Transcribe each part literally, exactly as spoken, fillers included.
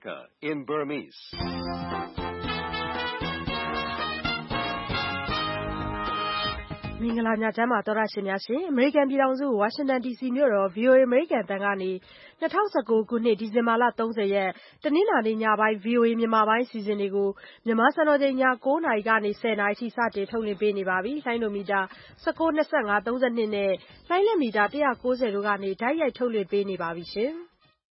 America in Burmese. ။မင်္ဂလာညချမ်းပါသောရရှင်များရှင်။ American ပြည်ထောင်စု Washington D C မြို့တော် V O A American တန်ကနေ၂၀၁၉ခုနှစ်ဒီဇင်ဘာလ၃၀ရက်တနင်္လာနေ့ညပိုင်း V O A မြန်မာပိုင်းအစီအစဉ်တွေကိုမြန်မာစံတော်ချိန်ည၉နာရီကနေ၁၀နာရီအထိစတင်ထုတ်လွှင့်ပေးနေပါပြီ။လိုင်းဒိုမီတာ၁၉ ၂၅ ၃၂နဲ့လှိုင်းလက်မီတာ၁၉၀တို့ကနေတိုက်ရိုက်ထုတ်လွှင့်ပေးနေပါပြီရှင်။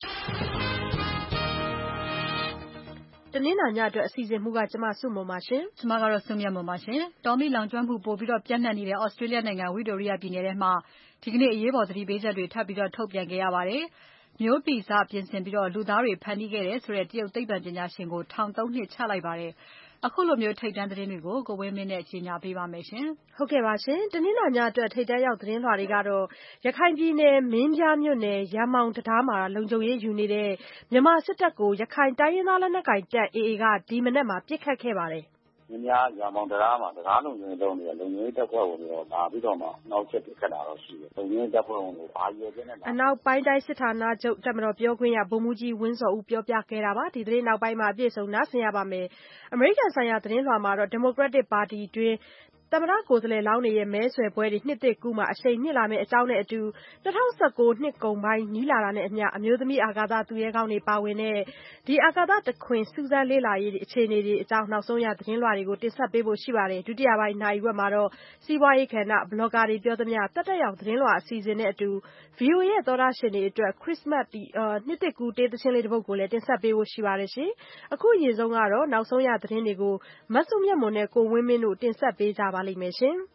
တနင်္လာညအတွက်အစီအစဉ်မူကကျမစုမုံပါရှင်။ကျမကတော့စုမြတ်မုံပါရှင်။တောမီလောင်ကျွမ်းမှုပိုပြီးတော့ပြန့်နှံ့နေတဲ့ Australia နိုင်ငံ Victoria ပြည်နယ်ထဲမှာဒီကနေ့အရေးပေါ်သတိပေးချက်တွေထပ်ပြီးတော့ထုတ်ပြန်ခဲ့ရပါတယ်။မျိုးဗီဇပြင်ဆင်ပြီးတော့လူသားတွေဖန်တီးခဲ့တယ်ဆိုတဲ့တရုတ်သိပ္ပံပညာရှင်ကိုထောင်သုံးနှစ်ချလိုက်ပါတယ်။အခုလိုမျိုးထိတ်တန့်သတင်းတွေကိုကိုဝင်းမင်းနဲ့ကြီးညာပေးပါမယ်ရှင်။ဟုတ်ကဲ့ပါရှင်။တနင်္လာညအတွက်ထိတ်တန့်ရောက်သတင်းလွှာတွေကတော့ရခိုင်ပြည်နယ်မင်းပြားမြို့နယ်ရမောင်တံတားမှာလုံခြုံရေးယူနေတဲ့မြန်မာစစ်တပ်ကိုရခိုင်တိုင်းရင်းသားလက်နက်ကိုင်တပ် A A ကဒီမနက်မှာပစ်ခတ်ခဲ့ပါတယ်။မင်းများရမောင်တရားမှာတရားလုံခြုံရေးလုပ်နေတဲ့လုံခြုံရေးတပ်ဖွဲ့ဝင်တွေတော့လာပြီးတော့မှနောက်ချက်ပြခတ်တာတော့ရှိတယ်။လုံခြုံရေးတပ်ဖွဲ့ဝင်တွေဘာရွယ်ချင်းနဲ့အနောက်ပိုင်းတိုင်းစစ်ဌာနချုပ်တပ်မတော်ပြောခွင့်ရဗိုလ်မှူးကြီးဝင်းစောဦးပြောပြခဲ့တာပါ။ဒီသတင်းနောက်ပိုင်းမှာအပြည့်စုံနားဆင်ရပါမယ်။ American ဆိုင်ရာသတင်းလွှာမှာတော့ Democratic Party တွင်သမ္မတကိုယ်စားလှယ်လောင်းတွေရဲ့မဲဆွယ်ပွဲတွေနှစ်သစ်ကူးမှာအရှိန်မြင့်လာမယ့်အကြောင်းနဲ့အတူ၂၀၁၉နှစ်ကုန်ပိုင်းနီးလာတာနဲ့အမျှအမျိုးသမီးအာကာသသူရဲကောင်းတွေပါဝင်တဲ့ဒီအာကာသတခွင်စူးစမ်းလေ့လာရေးအခြေအနေတွေအကြောင်းနောက်ဆုံးရသတင်းလွှာတွေကိုတင်ဆက်ပေးဖို့ရှိပါတယ်။ဒုတိယပိုင်းနာရီဝက်မှာတော့စီးပွားရေးကဏ္ဍဘလော့ဂါတွေပြောသမျှတက်တက်ရောက်သတင်းလွှာအစီအစဉ်နဲ့အတူ V O A ရဲ့သောတရှင်တွေအတွက် Christmas နှစ်သစ်ကူးတေးသချင်းလေးတစ်ပုဒ်ကိုလည်းတင်ဆက်ပေးဖို့ရှိပါတယ်ရှင်။အခုအရင်ဆုံးကတော့နောက်ဆုံးရသတင်းတွေကိုမဆုမြတ်မွန်နဲ့ကိုဝင်းမင်းတို့တင်ဆက်ပေးကြပါလိမ့်မယ်ရှင်။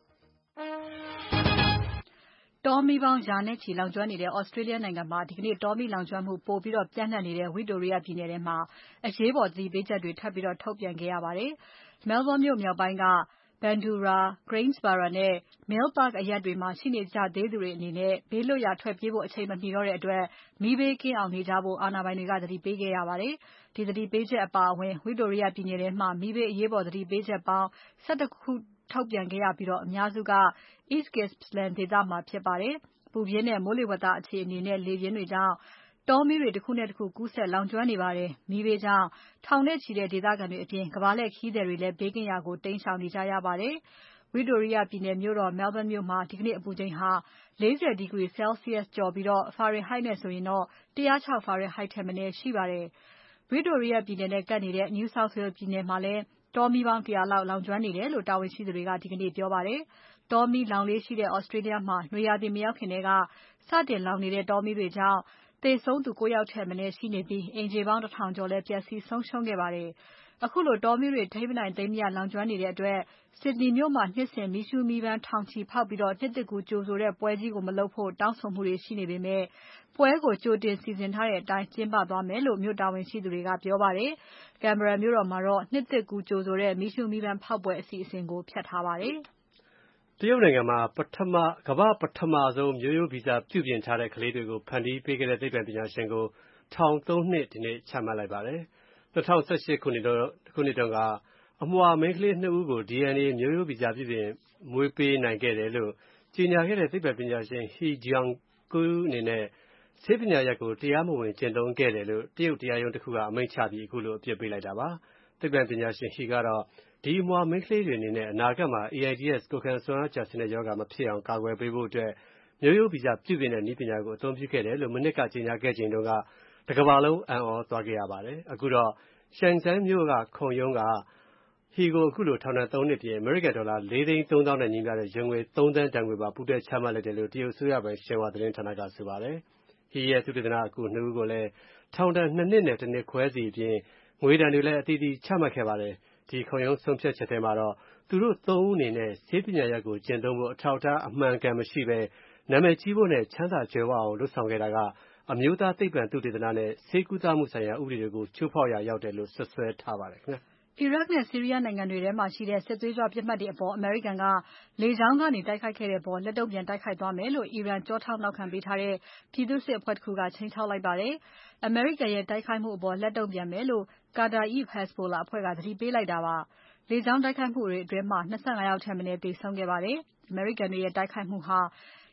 တောမီးပေါင်းရာနဲ့ချီလောင်ကျွမ်းနေတဲ့ Australia နိုင်ငံမှာဒီကနေ့တောမီးလောင်ကျွမ်းမှုပိုပြီးတော့ပြန့်နှံ့နေတဲ့ Victoria ပြည်နယ်ထဲမှာအရေးပေါ်သတိပေးချက်တွေထပ်ပြီးတော့ထုတ်ပြန်ခဲ့ရပါတယ်။ Melbourne မြို့မြောက်ပိုင်းက Bundoora, Greensboro နဲ့ Mill Park အရပ်တွေမှာရှိနေကြသေးသူတွေအနေနဲ့ဘေးလွတ်ရာထွက်ပြေးဖို့အချိန်မမီတော့တဲ့အတွက်မီးဘေးကင်းအောင်နေကြဖို့အာဏာပိုင်တွေကသတိပေးခဲ့ရပါတယ်။ဒီသတိပေးချက်အပါအဝင် Victoria ပြည်နယ်ထဲမှာမီးဘေးအရေးပေါ်သတိပေးချက်ပေါင်း၁၁ခုထုတ်ပြန်ခဲ့ရပြီးတော့အများစုက East Gippsland ဒေသမှာဖြစ်ပါတယ်။ပူပြင်းတဲ့မိုးလေဝသအခြေအနေနဲ့လေပြင်းတွေကြောင့်တောမီးတွေတစ်ခုနဲ့တစ်ခုကူးဆက်လောင်ကျွမ်းနေပါတယ်။မီးဘေးကြောင့်ထောင်နဲ့ချီတဲ့ဒေသခံတွေအပြင်ကမ္ဘာလှည့်ခရီးသည်တွေလည်းဘေးကင်းရာကိုတိမ်းရှောင်နေကြရပါတယ်။ Victoria ပြည်နယ်မြို့တော် Melbourne မြို့မှာဒီကနေ့အပူချိန်ဟာ၄၀ဒီဂရီ Celsius ကျော်ပြီးတော့ Fahrenheit နဲ့ဆိုရင်တော့၁၀၆ Fahrenheit ထက်မနည်းရှိပါတယ်။ Victoria ပြည်နယ်နဲ့ကပ်နေတဲ့ New South Wales ပြည်နယ်မှာလည်းတောမီးပေါင်း၁၀၀လောက်လောင်ကျွမ်းနေတယ်လို့တာဝန်ရှိသူတွေကဒီကနေ့ပြောပါတယ်။တောမီးလောင်လေးရှိတဲ့ Australia မှာနွေရာသီမရောက်ခင်ထဲကစတင်လောင်နေတဲ့တောမီးတွေကြောင့်သေဆုံးသူ၉ယောက်ထက်မနည်းရှိနေပြီးအိမ်ခြေပေါင်းတစ်ထောင်ကျော်လည်းပျက်စီးဆုံးရှုံးခဲ့ပါတယ်။အခုလိုတောမီးတွေထိန်းမနိုင်သိမ်းမရလောင်ကျွမ်းနေတဲ့အတွက် Sydney မြို့မှာနှစ်စဉ်မီးရှူးမီးပန်းထောင်ချီဖောက်ပြီးတော့နှစ်သစ်ကူးကြိုဆိုတဲ့ပွဲကြီးကိုမလုပ်ဖို့တောင်းဆိုမှုတွေရှိနေပေမဲ့ပွဲကိုကြိုတင်စီစဉ်ထားတဲ့အတိုင်းကျင်းပသွားမယ်လို့မြို့တာဝန်ရှိသူတွေကပြောပါတယ်။ Canberra မြို့တော်မှာတော့နှစ်သစ်ကူးကြိုဆိုတဲ့မီးရှူးမီးပန်းဖောက်ပွဲအစီအစဉ်ကိုဖျက်ထားပါတယ်။တရုတ်နိုင်ငံမှာပထမကမ္ဘာပထမဆုံးမျိုးရိုးဗီဇပြုပြင်ထားတဲ့ကလေးတွေကိုဖန်တီးပေးခဲ့တဲ့သိပ္ပံပညာရှင်ကိုထောင်သုံးနှစ်ဒီနေ့ချမှတ်လိုက်ပါတယ်။၂၀၁၈ခုနှစ်တုန်းကအမွှာမိန်းကလေးနှစ်ဦးကို D N A မျိုးရိုးဗီဇပြုပြင်မွေးပေးနိုင်ခဲ့တယ်လို့ကြေညာခဲ့တဲ့သိပ္ပံပညာရှင် He Jiankui အနေနဲ့ဆေးပညာရပ်ကိုတရားမဝင်ကျင့်သုံးခဲ့တယ်လို့တရုတ်တရားရုံးတစ်ခုကအမိန့်ချပြီးအခုလိုအပြစ်ပေးလိုက်တာပါ။သိပ္ပံပညာရှင် He ကတော့ဒီအမွှာမိန်းကလေးတွေအနေနဲ့အနာဂတ်မှာ AIDS ကိုယ်ခံစွမ်းအားကျဆင်းတဲ့ရောဂါမဖြစ်အောင်ကာကွယ်ပေးဖို့အတွက်မျိုးရိုးဗီဇပြုပြင်တဲ့နည်းပညာကိုအသုံးပြုခဲ့တယ်လို့မနှစ်ကကြေညာခဲ့ချိန်တုန်းကတစ်ကမ္ဘာလုံးအံ့ဩသွားခဲ့ရပါတယ်။အခုတော့ Shenzhen မြို့ကခုံရုံးက He ကိုအခုလိုထောင်ဒဏ်သုံးနှစ်ပြင်အမေရိကန်ဒေါ်လာလေးသိန်းသုံးသောင်းနဲ့ညီမျှတဲ့ယွမ်ငွေသုံးသန်းဒဏ်ငွေပါပူးတွဲချမှတ်လိုက်တယ်လို့တရုတ်အစိုးရပိုင် Xinhua သတင်းဌာနကဆိုပါတယ်။ He ရဲ့သုတေသနအကူနှစ်ဦးကိုလည်းထောင်ဒဏ်နှစ်နှစ်နဲ့တစ်နှစ်ခွဲစီအပြင်ငွေဒဏ်တွေလည်းအသီးသီးချမှတ်ခဲ့ပါတယ်။ဒီခုံရုံးဆုံးဖြတ်ချက်ထဲမှာတော့သူတို့သုံးဦးအနေနဲ့ဆေးပညာရပ်ကိုကျင့်သုံးဖို့အထောက်အထားအမှန်အကန်မရှိဘဲနာမည်ကြီးဖို့နဲ့ချမ်းသာကြွယ်ဝအောင်လုပ်ဆောင်ခဲ့တာကအမျိုးသားသိပ္ပံသုတေသနနဲ့ဆေးကုသမှုဆိုင်ရာဥပဒေတွေကိုချိုးဖောက်ရာရောက်တယ်လို့စွပ်စွဲထားပါတယ်ခင်ဗျာ။ Iraq နဲ့ Syria နိုင်ငံတွေထဲမှာရှိတဲ့စစ်သွေးကြွပစ်မှတ်တွေအပေါ်အမေရိကန်ကလေကြောင်းကနေတိုက်ခိုက်ခဲ့တဲ့အပေါ်လက်တုံ့ပြန်တိုက်ခိုက်သွားမယ်လို့အီရန်ကြောထောက်နောက်ခံပေးထားတဲ့ပြည်သူ့စစ်အဖွဲ့တစ်ခုကခြိမ်းခြောက်လိုက်ပါတယ်။အမေရိကန်ရဲ့တိုက်ခိုက်မှုအပေါ်လက်တုံ့ပြန်မယ်လို့ Kataib Hezbollah အဖွဲ့ကသတိပေးလိုက်တာပါ။လေကြောင်းတိုက်ခိုက်မှုတွေအတွင်းမှာ၂၅ယောက်ထက်မနည်းသေဆုံးခဲ့ပါတယ်။အမေရိကန်တွေရဲ့တိုက်ခိုက်မှုဟာ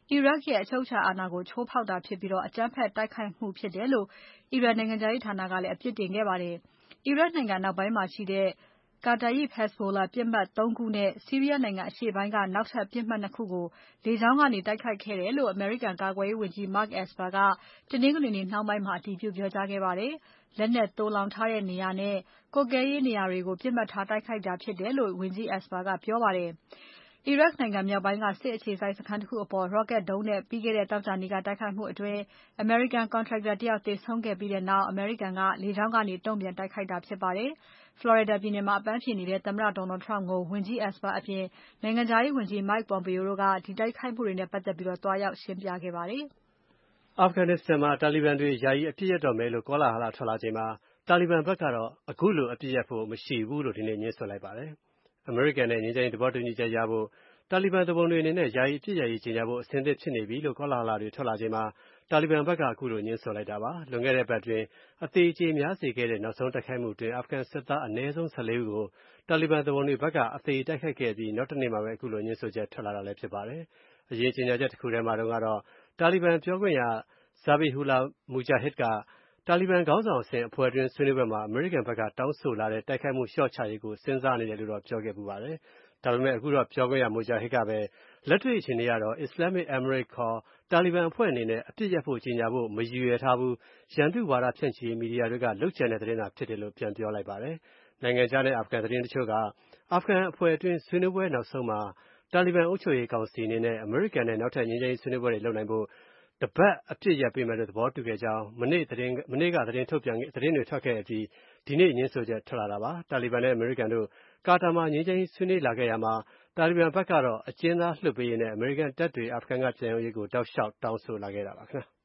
အီရတ်ရဲ့အချုပ်အခြာအာဏာကိုချိုးဖောက်တာဖြစ်ပြီးအကြမ်းဖက်တိုက်ခိုက်မှုဖြစ်တယ်လို့အီရန်နိုင်ငံခြားရေးဌာနကလည်းအပြစ်တင်ခဲ့ပါတယ်။ အီရတ်နိုင်ငံအနောက်ပိုင်းမှာရှိတဲ့ Kataib Hezbollah ပစ်မှတ် သုံး ခုနဲ့ ဆီးရီးယားနိုင်ငံအရှေ့ပိုင်းက နောက်ထပ်ပစ်မှတ် ၂ ခုကို လေကြောင်းကနေတိုက်ခိုက်ခဲ့တယ်လို့ အမေရိကန်ကာကွယ်ရေးဝန်ကြီး Mark Esper ကတနင်္ဂနွေနေ့နှောင်းပိုင်းမှာ အတည်ပြုပြောကြားခဲ့ပါတယ်။ လက်နက်သိုလှောင်ထားတဲ့နေရာနဲ့ ကွပ်ကဲရေးနေရာတွေကို ပစ်မှတ်ထားတိုက်ခိုက်တာဖြစ်တယ်လို့ ဝန်ကြီး Esper ကပြောပါတယ်။ အီရတ်နိုင်ငံမြောက်ပိုင်းက စစ်အခြေစိုက်စခန်းတခုအပေါ် Rocket ဒုံးနဲ့ပြီးခဲ့တဲ့သောကြာနေ့ကတိုက်ခိုက်မှုအတွင်း အမေရိကန် Contractor တယောက်သေဆုံးခဲ့ပြီးနောက် အမေရိကန်က လေကြောင်းကနေ တုံ့ပြန်တိုက်ခိုက်တာဖြစ်ပါတယ်။ Florida ပြည်နယ်မှာအပန်းဖြေနေတဲ့သမ္မတ Donald Trump ကိုဝန်ကြီး Esper အပြင် နိုင်ငံခြားရေးဝန်ကြီး Mike Pompeo တို့က ဒီတိုက်ခိုက်မှုတွေနဲ့ပတ်သက်ပြီး သွားရောက်ရှင်းပြခဲ့ပါတယ်။ Afghanistan မှာတာလီဘန်တွေယာယီအပစ်ရပ်တော့မယ်လို့ကောလာဟလထွက်လာချိန်မှာတာလီဘန်ဘက်ကတော့အခုလိုအပစ်ရပ်ဖို့မရှိဘူးလို့ဒီနေ့ငြင်းဆိုလိုက်ပါတယ်။ အမေရိကန်နဲ့ငြိမ်းချမ်းရေးသဘောတူညီချက်ရဖို့တာလီဘန်သူပုန်တွေအနေနဲ့ယာယီအပစ်ရပ်ရေးကြေညာဖို့အဆင်သင့်ဖြစ်နေပြီလို့ကောလာဟလတွေထွက်လာချိန်မှာတာလီဘန်ဘက်ကအခုလိုငြင်းဆိုလိုက်တာပါ။ လွန်ခဲ့တဲ့အပတ်အတွင်းအသေအကျေများစေခဲ့တဲ့နောက်ဆုံးတိုက်ခိုက်မှုအတွင်း Afghan စစ်သားအနည်းဆုံး ၁၄ ဦးကိုတာလီဘန်သူပုန်တွေဘက်ကအသေတိုက်ခိုက်ခဲ့ပြီးနောက်တနေ့မှာပဲအခုလိုငြင်းဆိုချက်ထွက်လာတာလည်းဖြစ်ပါတယ်။ အရင်ကြေညာချက်တခုထဲမှာတုန်းကတော့တာလီဘန်ပြောခွင့်ရ Zabihullah Mujahid ကတာလီဘန်ခေါင်းဆောင်အဆင့်အဖွဲ့တွင်းဆွေးနွေးပွဲမှာအမေရိကန်ဘက်ကတောင်းဆိုလာတဲ့တိုက်ခိုက်မှုလျှော့ချရေးကိုစဉ်းစားနေတယ်လို့တော့ပြောခဲ့ဖူးပါတယ်။ ဒါပေမဲ့အခုတော့ပြောခွင့်ရ Mujahid ကပဲလက်တွေ့အခြေအနေအရတော့ Islamic Emirate ခေါ်တာလီဘန်အဖွဲ့အနေနဲ့အပစ်ရပ်ဖို့ကြေညာဖို့မရည်ရွယ်ထားဘူး။ ရန်တုဝါဒဖြန့်ချီရေးမီဒီယာတွေကလုပ်ကြံတဲ့သတင်းသာဖြစ်တယ်လို့ပြန်ပြောလိုက်ပါတယ်။ နိုင်ငံခြားနဲ့အာဖဂန်သတင်းတချို့ကအာဖဂန်အဖွဲ့အတွင်းဆွေးနွေးပွဲနောက်ဆုံးမှာတာလီဘန်အုပ်ချုပ်ရေးကောင်စီအနေနဲ့အမေရိကန်နဲ့နောက်ထပ်ငြိမ်းချမ်းရေးဆွေးနွေးပွဲတွေလုပ်နိုင်ဖို့တပတ်အပစ်ရပ်ပေးမယ်လို့သဘောတူခဲ့ကြောင်းမနေ့သတင်းမနေ့ကသတင်းထုတ်ပြန်သတင်းတွေထွက်ခဲ့အပြီးဒီနေ့ငြင်းဆိုချက်ထွက်လာတာပါ။ တာလီဘန်နဲ့အမေရိကန်တို့ကာတာမှာငြိမ်းချမ်းရေးဆွေးနွေးလာခဲ့ရာမှာတာလီဘန်ဘက်ကတော့အကျဉ်းသားလွှတ်ပေးရေးနဲ့အမေရိကန်တပ်တွေအာဖဂန်ကပြန်ရုပ်ရေးကိုတောက်လျှောက်တောင်းဆိုလာခဲ့တာပါခင်ဗျာ။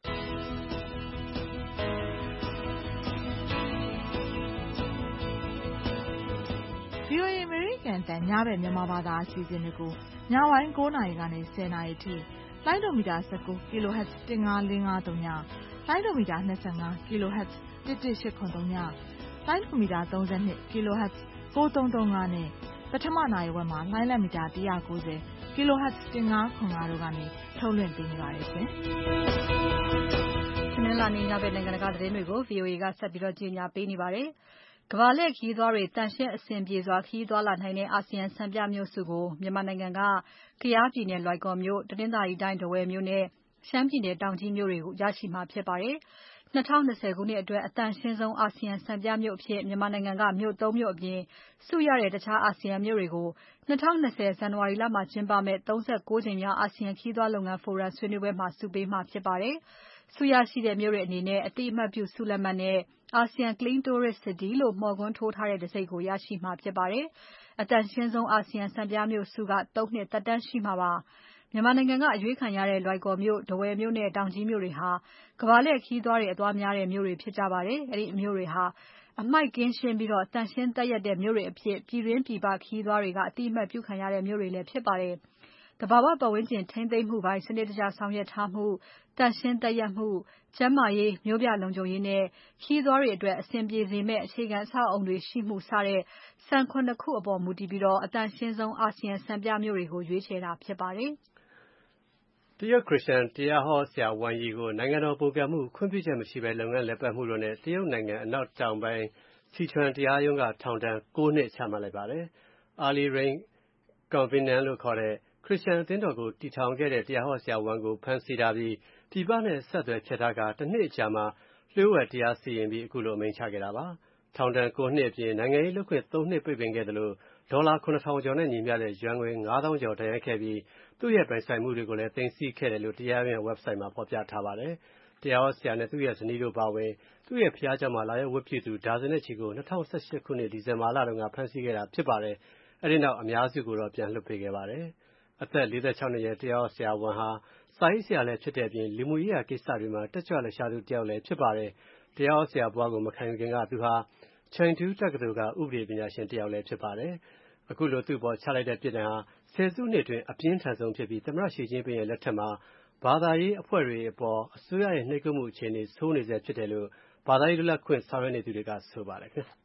VOA အမေရိကန်အသံညဘက်မြန်မာဘာသာအစီအစဉ်တွေကိုညပိုင်း၉နာရီကနေ၁၀နာရီထိလိုင်းဒိုမီတာ၁၉ kHz ၁၅၄၅၃ညလိုင်းဒိုမီတာ၂၅ kHz ၁၁၈၇၃ညလိုင်းဒိုမီတာ၃၂ kHz ၉၃၃၅နဲ့ပထမနာရီဝက်မှာလိုင်းလက်မီတာ၁၉၀ kHz ၁၅၇၅တို့ကနေထုတ်လွှင့်ပေးနေပါတယ်ရှင်။တနင်္လာနေ့ညဘက်နိုင်ငံတကာသတင်းတွေကို VOA ကဆက်ပြီးကြေညာပေးနေပါတယ်။ ကမ္ဘာလှည့်ခရီးသွားတွေသန့်ရှင်းအဆင်ပြေစွာခရီးသွားလာနိုင်တဲ့အာဆီယံစံပြမြို့စုကိုမြန်မာနိုင်ငံကကယားပြည်နယ်လွိုင်ကော်မြို့၊တနင်္သာရီတိုင်းထားဝယ်မြို့နဲ့ရှမ်းပြည်နယ်တောင်ကြီးမြို့တွေရရှိမှာဖြစ်ပါတယ်။၂၀၂၀ခုနှစ်အတွက်အသန့်ရှင်းဆုံးအာဆီယံစံပြမြို့အဖြစ်မြန်မာနိုင်ငံကမြို့သုံးမြို့အပြင်ဆုရတဲ့တခြားအာဆီယံမြို့တွေကို၂၀၂၀ဇန်နဝါရီလမှာကျင်းပမယ့်၃၉ကြိမ်မြောက်အာဆီယံခရီးသွားလုပ်ငန်းဖိုရမ်ဆွေးနွေးပွဲမှာဆုပေးမှာဖြစ်ပါတယ်။ဆုရရှိတဲ့မြို့တွေအနေနဲ့အတိအမှတ်ပြုဆုလက်မှတ်နဲ့ ASEAN Clean Tourist City လို့မော်ကွန်းထိုးထားတဲ့တံဆိပ်ကိုရရှိမှာဖြစ်ပါတယ်။အသန့်ရှင်းဆုံးအာဆီယံစံပြမြို့ဆုကသုံးနှစ်သက်တမ်းရှိမှာပါ။မြန်မာနိုင်ငံကအရွေးခံရတဲ့လွိုင်ကော်မြို့၊ထားဝယ်မြို့နဲ့တောင်ကြီးမြို့တွေဟာကမ္ဘာလှည့်ခရီးသွားတွေအသွားများတဲ့မြို့တွေဖြစ်ကြပါတယ်။အဲဒီမြို့တွေဟာအမှိုက်ကင်းရှင်းပြီးသန့်ရှင်းသက်ရက်တဲ့မြို့တွေအဖြစ်ပြည်တွင်းပြည်ပခရီးသွားတွေကအတိအမှတ်ပြုခံရတဲ့မြို့တွေလည်းဖြစ်ပါတယ်။သဘာဝပတ်ဝန်းကျင်ထိန်းသိမ်းမှုပိုင်းစနစ်တကျဆောင်ရွက်ထားမှု၊သန့်ရှင်းသက်ရက်မှု၊ကျန်းမာရေး၊မြို့ပြလုံခြုံရေးနဲ့ခရီးသွားတွေအတွက်အဆင်ပြေစေမယ့်အခြေခံအဆောက်အအုံတွေရှိမှုစတဲ့စံ ခုကိုအပေါ်မူတည်ပြီးအသန့်ရှင်းဆုံးအာဆီယံစံပြမြို့တွေကိုရွေးချယ်တာဖြစ်ပါတယ်။တရုတ်ခရစ်ယာန်တရားဟောဆရာဝမ်ယီကိုနိုင်ငံတော်ပုန်ကန်မှုခွင့်ပြုချက်မရှိဘဲလုပ်ငန်းလည်ပတ်မှုတို့နဲ့တရုတ်နိုင်ငံအနောက်တောင်ပိုင်းSichuanတရားရုံးကထောင်ဒဏ်၉နှစ်ချမှတ်လိုက်ပါတယ်။ Early Rain Covenant လို့ခေါ်တဲ့ခရစ်ယာန်အသင်းတော်ကိုတည်ထောင်ခဲ့တဲ့တရားဟောဆရာဝမ်ကိုဖမ်းဆီးထားပြီးပြည်ပနဲ့အဆက်အသွယ်ဖြတ်ထားကာတနှစ်အကြာမှာလျှို့ဝှက်တရားစီရင်ပြီးအခုလိုအမိန့်ချခဲ့တာပါ။ထောင်ဒဏ်၉နှစ်အပြင်နိုင်ငံရေးလုပ်ခွင့်သုံးနှစ်ပိတ်ပင်ခဲ့သလိုဒေါ်လာခုနစ်ထောင်ကျော်နဲ့ညီမျှတဲ့ယွမ်ငွေငါးသောင်းကျော်ဒဏ်ရိုက်ခဲ့ပြီးသူ့ရဲ့ပိုင်ဆိုင်မှုတွေကိုလည်းသိမ်းဆည်းခဲ့တယ်လို့တရားရုံးရဲ့ website မှာဖော်ပြထားပါတယ်။တရားဟောဆရာနဲ့သူ့ရဲ့ဇနီးတို့အပါအဝင်သူ့ရဲ့ဘုရားကျောင်းမှာလာရောက်ဝတ်ပြုသူဒါဇင်နဲ့ချီကို၂၀၁၈ခုနှစ်ဒီဇင်ဘာလတုန်းကဖမ်းဆီးခဲ့တာဖြစ်ပါတယ်။အဲဒီနောက်အများစုကိုတော့ပြန်လွှတ်ပေးခဲ့ပါတယ်။အသက်၄၆နှစ်အရွယ်တရားဟောဆရာဝမ်ဟာစာရေးဆရာလည်းဖြစ်တဲ့အပြင်လူမှုရေးရာကိစ္စတွေမှာတက်ကြွလှုပ်ရှားသူတယောက်လည်းဖြစ်ပါတယ်။တရားဟောဆရာဘဝကိုမခံယူခင်ကသူဟာChengdu တက္ကသိုလ်ကဥပဒေပညာရှင်တယောက်လည်းဖြစ်ပါတယ်။အခုလိုသူ့အပေါ်ချလိုက်တဲ့ပြစ်ဒဏ်ဟာဆယ်စုနှစ်အတွင်းအပြင်းထန်ဆုံးဖြစ်ပြီးသမ္မတရှီကျင်းပင်ရဲ့လက်ထက်မှာဘာသာရေးအဖွဲ့တွေအပေါ်အစိုးရရဲ့နှိပ်ကွပ်မှုအခြေအနေဆိုးနေဆဲဖြစ်တယ်လို့ဘာသာရေးလွတ်လပ်ခွင့်ဆောင်ရွက်နေသူတွေကဆိုပါတယ်ခင်ဗျာ။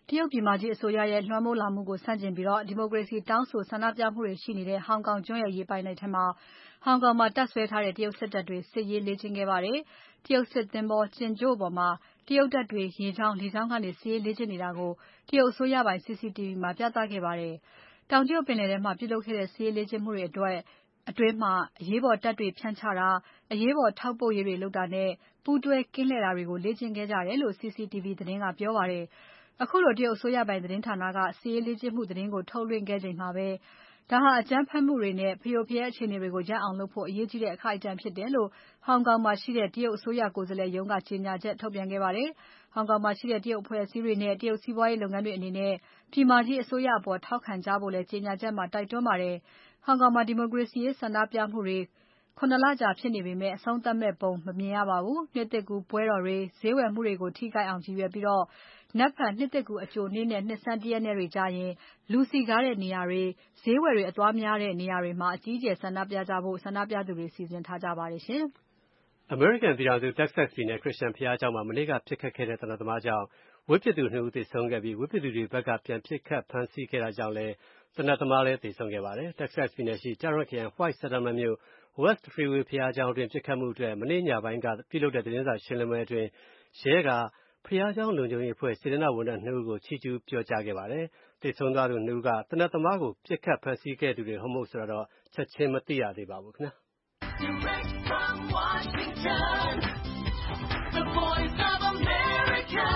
တရုတ်ပြည်မကြီးအစိုးရရဲ့လွှမ်းမိုးလာမှုကိုဆန့်ကျင်ပြီးဒီမိုကရေစီတောင်းဆိုဆန္ဒပြမှုတွေရှိနေတဲ့ဟောင်ကောင်ကျွန်းရဲ့ရေပိုင်နက်ထဲမှာဟောင်ကောင်မှာတပ်စွဲထားတဲ့တရုတ်စစ်တပ်တွေစစ်ရေးလေ့ကျင့်ခဲ့ပါတယ်။တရုတ်စစ်သင်္ဘောကျင်ကျို့ပေါ်မှာတရုတ်တပ်တွေရေကြောင်းလေကြောင်းကနေစစ်ရေးလေ့ကျင့်နေတာကိုတရုတ်အစိုးရပိုင် C C T V မှာပြသခဲ့ပါတယ်။တောင်တရုတ်ပင်လယ်ထဲမှာပြုလုပ်ခဲ့တဲ့စစ်ရေးလေ့ကျင့်မှုတွေအတွက်အတွင်းမှာအရေးပေါ်တပ်တွေဖြန့်ချတာအရေးပေါ်ထောက်ပို့ရေးတွေလုပ်တာနဲ့ပူးတွဲကင်းလှည့်တာတွေကိုလေ့ကျင့်ခဲ့ကြတယ်လို့ C C T V သတင်းကပြောပါတယ်။အခုလိုတရုတ်အစိုးရပိုင်သတင်းဌာနကစစ်ရေးလေ့ကျင့်မှုသတင်းကိုထုတ်လွှင့်ခဲ့ချိန်မှာပဲဒါဟာအကြမ်းဖက်မှုတွေနဲ့ဖရိုဖရဲအခြေအနေတွေကိုရပ်အောင်လုပ်ဖို့အရေးကြီးတဲ့အခိုက်အတန့်ဖြစ်တယ်လို့ဟောင်ကောင်မှာရှိတဲ့တရုတ်အစိုးရကိုယ်စားလှယ်ရုံးကကြေညာချက်ထုတ်ပြန်ခဲ့ပါတယ်။ဟောင်ကောင်မှာရှိတဲ့တရုတ်အဖွဲ့အစည်းတွေနဲ့တရုတ်စီးပွားရေးလုပ်ငန်းတွေအနေနဲ့ပြည်မကြီးအစိုးရအပေါ်ထောက်ခံကြဖို့လည်းကြေညာချက်မှာတိုက်တွန်းပါတယ်။ဟောင်ကောင်မှာဒီမိုကရေစီရေးဆန္ဒပြမှုတွေခုနလကြာဖြစ်နေပေမဲ့အဆုံးသတ်မဲ့ပုံမမြင်ရပါဘူး။နှစ်သစ်ကူးပွဲတော်တွေဈေးဝယ်မှုတွေကိုထိခိုက်အောင်ရည်ရွယ်ပြီးနက်ဖြန်နှစ်သစ်ကူးအကြိုနေ့နဲ့နှစ်ဆန်းတရက်နေ့တွေကျရင်လူစည်ကားတဲ့နေရာတွေဈေးဝယ်တွေအသွားများတဲ့နေရာတွေမှာအကြီးအကျယ်ဆန္ဒပြကြဖို့ဆန္ဒပြသူတွေစီစဉ်ထားကြပါတယ်ရှင်။ အမေရိကန်ပြည်ထောင်စု Texas ပြည်နယ်ခရစ်ယာန်ဘုရားကျောင်းမှာမနေ့ကဖြစ်ခဲ့တဲ့သေနတ်သမားကြောင့်ဝတ်ပြုသူနှစ်ဦးသေဆုံးခဲ့ပြီးဝတ်ပြုသူတွေဘက်ကပြန်ပစ်ခတ်ဖမ်းဆီးခဲ့တာကြောင့်လည်းသေနတ်သမားလည်းသေဆုံးခဲ့ပါတယ်။ Texas ပြည်နယ်ရှိ Tarrant ခရိုင် White Settlement မြို့ West Freeway ဘုရားကျောင်းအတွင်းပစ်ခတ်မှုအတွက်မနေ့ညပိုင်းကပြုလုပ်တဲ့သတင်းစာရှင်းလင်းပွဲအတွင်းရဲကဘုရားကျောင်းလုံခြုံရေးအဖွဲ့စေတနာ့ဝန်ထမ်းနှစ်ဦးကိုချီးကျူးပြောကြားခဲ့ပါတယ်။သေဆုံးသွားသူနှစ်ဦးကသေနတ်သမားကိုပစ်ခတ်ဖမ်းဆီးခဲ့သူတွေဟုတ်မဟုတ်ဆိုတာတော့ချက်ချင်းမသိရသေးပါဘူးခင်ဗျာ။ Direct from Washington, the voice of America,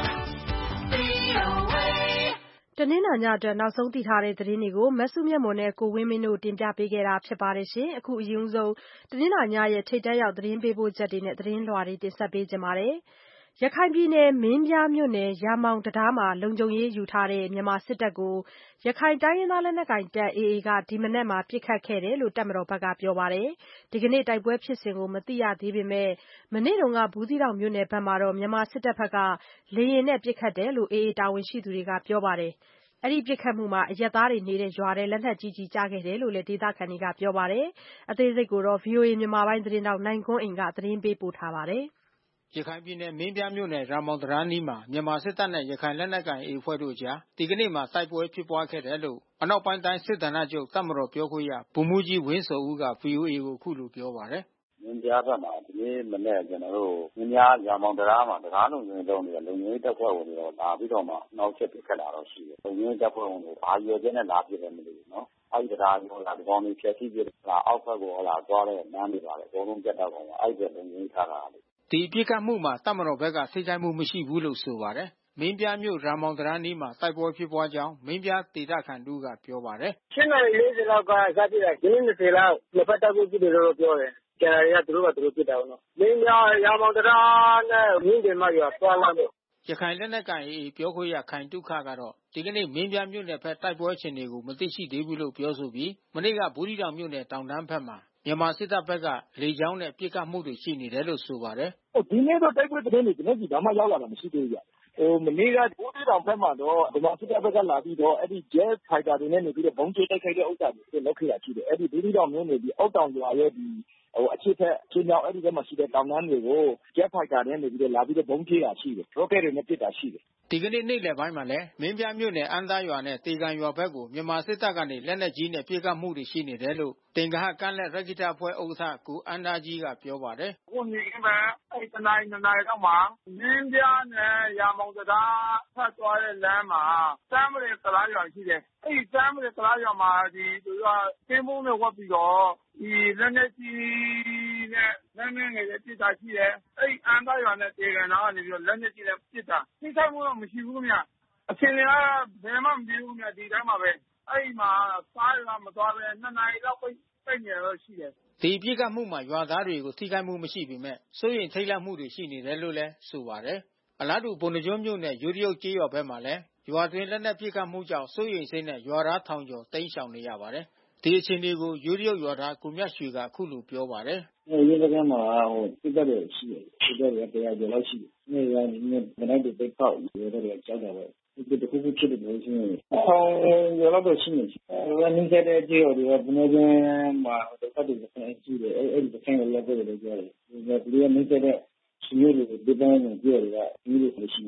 V O A တနင်္လာညအတွက်နောက်ဆုံးသိထားတဲ့သတင်းတွေကိုမဆုမြတ်မွန်နဲ့ကိုဝင်းမင်းတို့တင်ပြပေးခဲ့တာဖြစ်ပါတယ်ရှင်။အခုအရင်ဆုံးတနင်္လာညရဲ့ထိပ်တန်းရောက်သတင်းပေးပို့ချက်တွေနဲ့သတင်းလွှာတွေတင်ဆက်ပေးကြပါမယ်။ရခိုင်ပြည်နယ်မင်းပြားမြို့နယ်ရာမောင်တံတားမှာလုံခြုံရေးယူထားတဲ့မြန်မာစစ်တပ်ကိုရခိုင်တိုင်းရင်းသားလက်နက်ကိုင်တပ် A A ကဒီမနက်မှာပစ်ခတ်ခဲ့တယ်လို့တပ်မတော်ဘက်ကပြောပါတယ်။ဒီကနေ့တိုက်ပွဲဖြစ်စဉ်ကိုမသိရသေးပေမဲ့မနေ့ကဘူးသီးတောင်မြို့နယ်ဘက်မှာတော့မြန်မာစစ်တပ်ဘက်ကလေယာဉ်နဲ့ပစ်ခတ်တယ်လို့ A A တာဝန်ရှိသူတွေကပြောပါတယ်။အဲဒီပစ်ခတ်မှုမှာအရပ်သားတွေနေတဲ့ရွာထဲလက်နက်ကြီးကြီးကျခဲ့တယ်လို့လည်းဒေသခံတွေကပြောပါတယ်။အသေးစိတ်ကိုတော့ ဗွီအိုအေမြန်မာပိုင်းသတင်းထောက်နိုင်ကွန်းအိန်ကသတင်းပေးပို့ထားပါတယ်။ရခိုင်ပြည်နယ်မင်းပြားမြို့နယ်ရာမောင်တံတားအနီးမှာမြန်မာစစ်တပ်နဲ့ရခိုင်လက်နက်ကိုင် A အဖွဲ့တို့အကြားဒီကနေ့မှာတိုက်ပွဲဖြစ်ပွားခဲ့တယ်လို့အနောက်ပိုင်းတိုင်းစစ်ဌာနချုပ်တပ်မတော်ပြောခွင့်ရဗိုလ်မှူးကြီးဝင်းဇော်ဦးက ဗွီအိုအေကိုအခုလိုပြောပါတယ်။မင်းပြားဘက်မှာဒီနေ့မနေ့ကျွန်တော်တို့မင်းပြားရာမောင်တံတားမှာတံတားလုံခြုံရေးလုပ်နေတဲ့လုံခြုံရေးတပ်ဖွဲ့ဝင်တွေတော့လာပြီးတော့မှနောက်ချက်ပြခတ်တာတော့ရှိတယ်။လုံခြုံရေးတပ်ဖွဲ့ဝင်တွေဘာရွယ်ချက်နဲ့လာပြစ်တယ်မသိဘူးနော်။အဲဒီတံတားကိုလာဒီကောင်တွေဖြတ်စီးပြတာအောက်ဘက်ကိုလာသွားတဲ့လမ်းတွေပါလေအကုန်လုံးပြတ်တော့ကောင်အဲဒီလုံခြုံရေးထားတာလေ။ဒီပြစ်ခတ်မှုမှာတပ်မတော်ဘက်ကစိတ်ကြိုက်မှုမရှိဘူးလို့ဆိုပါတယ်။မင်းပြားမြို့ရာမောင်တံတားနီးမှာတိုက်ပွဲဖြစ်ပွားကြောင်းမင်းပြားဒေသခံတို့ကပြောပါတယ်။ရှစ်နာရီလေးဆယ်လောက်ကစပြစ်တာမိနစ်၂၀လောက်နှစ်ဖက်တိုက်ပွဲဖြစ်တယ်လို့ပြောတယ်။ကျန်တာတွေကသူတို့ကသူတို့ဖြစ်တာပေါ့နော်။မင်းပြားရာမောင်တံတားနဲ့မင်းတင်မရွာသွားလာလို့ရခိုင်လက်နက်ကိုင် A ပြောခွင့်ရခိုင်တုခကတော့ဒီကနေ့မင်းပြားမြို့နယ်ဘက်တိုက်ပွဲအခြေအနေကိုမသိရှိသေးဘူးလို့ပြောဆိုပြီးမနေ့ကဘူးသီးတောင်မြို့နယ်တောင်တန်းဘက်မှာမြန်မာစစ်တပ်ဘက်ကလေကြောင်းနဲ့ပစ်ခတ်မှုတွေရှိနေတယ်လို့ဆိုပါတယ်။ဒီနေ့တော့တိုက်ပွဲသတင်းတွေကျွန်တော်ဒီဘာမှရောက်လာတာမရှိသေးဘူးဗျ။ဟိုမနေ့ကဘူးသီးတောင်ဘက်မှာတော့မြန်မာစစ်တပ်ဘက်ကလာပြီးတော့အဲ့ဒီ Jet Fighter တွေနဲ့နေပြီးတော့ဘုံကျဲတိုက်ခိုက်တဲ့ဥစ္စာတွေလုပ်ခဲ့တာရှိတယ်။အဲ့ဒီဘူးသီးတောင်မြို့နယ်ဒီအောက်တောင်ရွာရဲ့ဒီဟိုအခြေဖက်ချင်းမြောက်အဲ့ဒီဘက်မှာရှိတဲ့တောင်တန်းတွေကို Jet Fighter တွေနဲ့နေပြီးတော့လာပြီးတော့ဘုံကျဲတာရှိတယ်။ Rocket တွေနဲ့ပစ်တာရှိတယ်။ဒီကနေ့နေ့လယ်ပိုင်းမှာလည်းမင်းပြားမြို့နယ်အမ်းသားရွာနဲ့တေကန်ရွာဘက်ကိုမြန်မာစစ်တပ်ကနေလက်နက်ကြီးနဲ့ပစ်ခတ်မှုတွေရှိနေတယ်လို့တင်ကဟကမ်းလက်ရက္ခိတအဖွဲ့ဥက္ကဋ္ဌကိုအမ်းသားကြီးကပြောပါတယ်။အခုနေကမှအဲ့တနိုင်နှစ်နိုင်တော့မှမင်းပြားနဲ့ရာမောင်တံတားဖတ်သွားတဲ့လမ်းမှာစမ်းမရင်တလားရွာရှိတယ်။အဲ့ဒီစမ်းမရင်တလားရွာမှာဒီသူကကင်းမိုးနဲ့ဝတ်ပြီးတော့ဒီလက်နက်ကြီးနဲ့လက်နက်ငယ်တွေပစ်တာရှိတယ်။အဲ့အမ်းသားရွာနဲ့တေကန်နာကနေပြီးတော့လက်နက်ကြီးနဲ့ပစ်တာ။သိဆိုင်မှုတော့မရှိဘူးခင်ဗျ။အချိန်ကဘယ်မှမပြေဘူးခင်ဗျဒီတိုင်းမှာပဲ။အဲ့မှာစားရမသွားပဲနှစ်နာရီလောက်ပိတ်ပိတ်နေတော့ရှိတယ်။ဒီပြစ်ခတ်မှုမှာရွာသားတွေကိုထိခိုက်မှုမရှိပေမဲ့စိုးရင်ထိတ်လန့်မှုတွေရှိနေတယ်လို့လည်းဆိုပါတယ်။အလားတူပုဏ္ဏားကျွန်းမြို့နယ်ယိုးတရုတ်ကျေးရွာဘက်မှာလည်းရွာတွင်းလက်နက်ပစ်ခတ်မှုကြောင့်စိုးရိမ်စိတ်နဲ့ရွာသားထောင်ကျော်တိမ်းရှောင်နေရပါတယ်။ဒီအခြေအနေကိုယိုးတရုတ်ရွာသားကိုမြတ်ရွှေကအခုလိုပြောပါတယ်။အဲရဲစခန်းမှာဟိုစစ်တပ်တွေရှိတယ်။စစ်တပ်တွေတရားကျော်လောက်ရှိတယ်။နေ့တိုင်းနေ့ဘယ်နိုင်တွေပိတ်ပေါက်ရဲတွေကြောက်တာပဲ။ဒီတခုခုဖြစ်တယ်လို့ရှိရင်အောင်းရောတော့ရှိနေတယ်။အဲနင်းတဲ့ကြေးရောတွေကဘယ်လိုလဲမှာတော့တတ်တယ်ဆိုရင်ရှိတယ်။အဲအဲ့ဒီဆိုင်ကိုလည်းပြောတယ်ပြောတယ်။ဒီကနေ့နေတဲ့ရှင်ရိုးတွေဒီပိုင်းကိုပြောတယ်ကဒီလိုရှိနေတယ်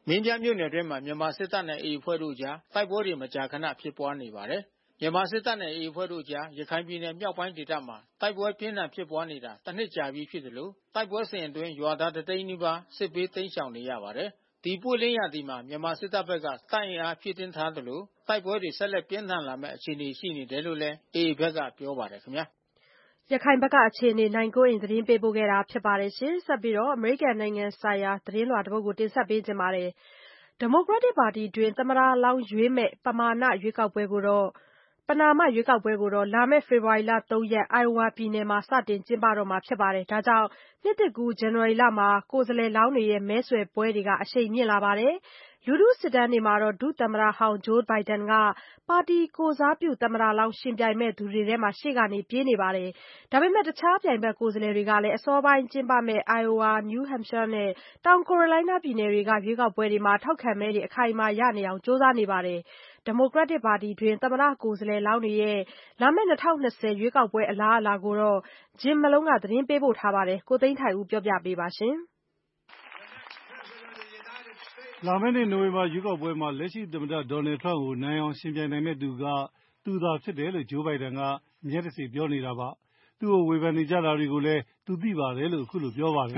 မင်းပြားမြို့နယ်အတွင်းမှာမြန်မာစစ်တပ်နဲ့ အေအေ အဖွဲ့တို့ကြားတိုက်ပွဲတွေမကြာခဏဖြစ်ပွားနေပါတယ်။ မြန်မာစစ်တပ်နဲ့ အေအေ အဖွဲ့တို့ကြားရခိုင်ပြည်နယ်မြောက်ပိုင်းဒေသမှာတိုက်ပွဲပြင်းထန်ဖြစ်ပွားနေတာတစ်နှစ်ကြာပြီဖြစ်သလိုတိုက်ပွဲစဉ်အတွင်းရွာသားတစ်သိန်းနီးပါးစစ်ဘေးတိမ်းရှောင်နေရပါတယ်။ ဒီပွင့်လင်းရာသီမှာမြန်မာစစ်တပ်ဘက်ကတပ်အင်အားဖြည့်တင်းထားသလိုတိုက်ပွဲတွေဆက်လက်ပြင်းထန်လာမယ့်အခြေအနေရှိနေတယ်လို့လည်း အေအေ ဘက်ကပြောပါတယ်ခင်ဗျာ။ရခိုင်ဘက်ကအခြေအနေနိုင်ကွန်းအိန်သတင်းပေးပို့ခဲ့တာဖြစ်ပါတယ်ရှင်။ဆက်ပြီးတော့အမေရိကန်နိုင်ငံဆိုင်ရာသတင်းလွှာတစ်ပုဒ်ကိုတင်ဆက်ပေးခြင်းပါတယ်။ ဒီမိုကရက်တစ်ပါတီတွင်းသမ္မတလောင်းရွေးမယ့်ပမာဏရွေးကောက်ပွဲကိုတော့ပဏာမရွေးကောက်ပွဲကိုတော့လာမယ့်ဖေဖော်ဝါရီလ သုံး ရက် Iowa ပြည်နယ်မှာစတင်ကျင်းပတော့မှာဖြစ်ပါတယ်။ဒါကြောင့်နှစ်သစ်ကူးဇန်နဝါရီလမှာကိုယ်စားလှယ်လောင်းတွေရဲ့မဲဆွယ်ပွဲတွေကအရှိန်မြင့်လာပါတယ်။လူထုစစ်တမ်းတွေမှာတော့ဒုသမ္မတဟောင်း Joe Biden ကပါတီကိုယ်စားပြုသမ္မတလောင်းယှဉ်ပြိုင်မယ့်သူတွေထဲမှာရှေ့ကနေပြေးနေပါတယ်။ဒါပေမဲ့တခြားပြိုင်ဘက်ကိုယ်စားလှယ်တွေကလည်းအစောပိုင်းကျင်းပမယ့် Iowa, New Hampshire နဲ့တောင်ကယ်ရိုလိုင်းနားပြည်နယ်တွေက ရွေးကောက်ပွဲတွေမှာထောက်ခံမဲတွေအခိုင်အမာရနေအောင်ကြိုးစားနေပါတယ်။ ဒီမိုကရက်တစ်ပါတီတွင်းသမ္မတကိုယ်စားလှယ်လောင်းတွေရဲ့လာမယ့်၂၀၂၀ရွေးကောက်ပွဲအလားအလာကိုတော့ Jim Malone ကသတင်းပေးပို့ထားပါတယ်။ကိုသိန်းထိုက်ဦးပြောပြပေးပါရှင်။လာမယ့်နှစ်နိုဝင်ဘာရွေးကောက်ပွဲမှာလက်ရှိသမ္မတဒေါ်နယ်ထရမ့်ကိုနိုင်အောင်ယှဉ်ပြိုင်နိုင်မယ့်သူကသူသာဖြစ်တယ်လို့ဂျိုးဘိုင်ဒန်ကအမြဲတစေပြောနေတာပါ။သူ့ကိုဝေဖန်နေကြတာတွေကိုလည်းသူသိပါတယ်လို့အခုလိုပြောပါတယ်။ "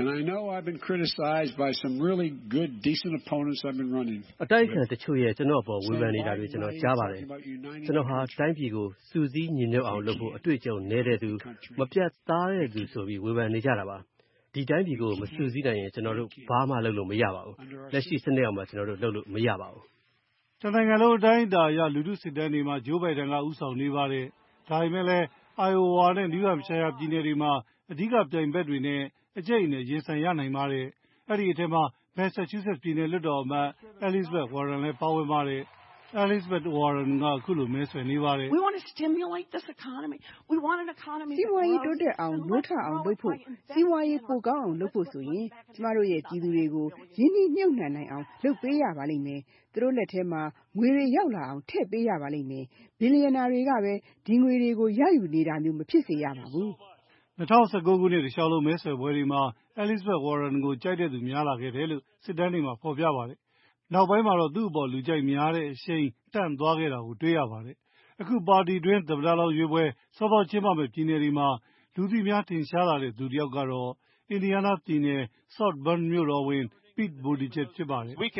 အတိုက်အခံတချို့ရဲ့ကျွန်တော်အပေါ်ဝေဖန်နေတာတွေကျွန်တော်ကြားပါတယ်။ကျွန်တော်ဟာတိုင်းပြည်ကိုစူးစီးညီညွတ်အောင်လုပ်ဖို့အတွေ့အကြုံနည်းတဲ့သူမပြတ်သားတဲ့သူဆိုပြီးဝေဖန်နေကြတာပါ။ဒီတိုင်းပြည်ကိုမစူးစီးနိုင်ရင်ကျွန်တော်တို့ဘာမှလုပ်လို့မရပါဘူး။လက်ရှိစနစ်အောက်မှာကျွန်တော်တို့လုပ်လို့မရပါဘူး။တနိုင်ငံလုံးအတိုင်းအတာအရလူထုစစ်တမ်းတွေမှာဂျိုးဘိုင်ဒန်ကဥဆောင်နေပါတယ်။ဒါပေမဲ့လည်း Iowa နဲ့ New Hampshire ပြည်နယ်တွေမှာအဓိကပြိုင်ဘက်တွေနဲ့အကြိတ်အနယ်ရင်ဆိုင်ရနိုင်ပါတယ်။အဲဒီအထဲမှာ Massachusetts ပြည်နယ်လွှတ်တော်အမတ် Elizabeth Warren လည်းပါဝင်ပါတယ်။ Elizabeth Warren ကအခုလိုမဲဆွယ်နေပါတယ်။ "စီးပွားရေးတိုးတက်အောင်နိုးထအောင်လုပ်ဖို့စီးပွားရေးပိုကောင်းအောင်လုပ်ဖို့ဆိုရင်ကျမတို့ရဲ့ပြည်သူတွေကိုရင်းနှီးမြှုပ်နှံနိုင်အောင်လုပ်ပေးရပါလိမ့်မယ်။သူတို့လက်ထဲမှာငွေတွေရောက်လာအောင်ထည့်ပေးရပါလိမ့်မယ်။ဘီလီယံနာတွေကပဲဒီငွေတွေကိုရယူနေတာမျိုးမဖြစ်စေရပါဘူး။၂၀၁၉ ခုနှစ်တခြားလုံးမဲဆွယ်ပွဲတွေမှာ Elizabeth Warren ကိုကြိုက်တဲ့သူများလာခဲ့တယ်လို့စစ်တမ်းတွေမှာဖော်ပြပါတယ်။နောက်ပိုင်းမှာတော့သူ့အပေါ်လူကြိုက်များတဲ့အရှိန်တန့်သွားခဲ့တာကိုတွေ့ရပါတယ်။အခုပါတီတွင်းသမ္မတလောင်းရွေးပွဲစောစောကျင်းပမယ့်ပြည်နယ်တွေမှာလူသိများထင်ရှားလာတဲ့သူတစ်ယောက်ကတော့ Indiana ပြည်နယ် South Bend မြို့တော်ဝန် Pete Buttigieg ဖြစ်ပါတယ်။ "အမေရိ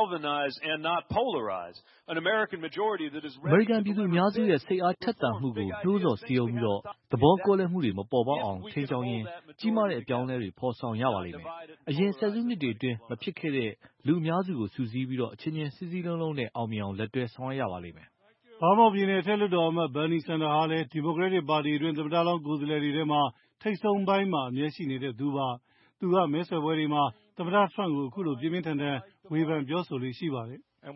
ကန်ပြည်သူအများစုရဲ့စိတ်အားထက်သန်မှုကိုနှိုးဆော်စည်းရုံးပြီးတော့သဘောကွဲလွဲမှုတွေမပေါ်ပေါက်အောင်ထိန်းကျောင်းရင်းကြီးမားတဲ့အပြောင်းအလဲတွေဖော်ဆောင်ရပါလိမ့်မယ်။အရင်ဆယ်စုနှစ်တွေအတွင်းမဖြစ်ခဲ့တဲ့လူအများစုကိုစုစည်းပြီးတော့အချင်းချင်းစည်းစည်းလုံးလုံးနဲ့အောင်မြင်အောင်လက်တွဲဆောင်ရွက်ရပါလိမ့်မယ်။ဗားမောင့်ပြည်နယ်အထက်လွှတ်တော်အမတ် Bernie Sanders ဟာလည်းဒီမိုကရက်တစ်ပါတီတွင်းသမ္မတလောင်းကိုယ်စားလှယ်တွေထဲမှာထိပ်ဆုံးပိုင်းမှာအမြဲရှိနေတဲ့သူပါ။သူကမဲဆွယ်ပွဲတွေမှာသမ္မတထရမ့်ကိုအခုလိုပြင်းပြင်းထန်ထန်ဝေဖန်ပြောဆိုလေ့ရှိပါတယ်။ "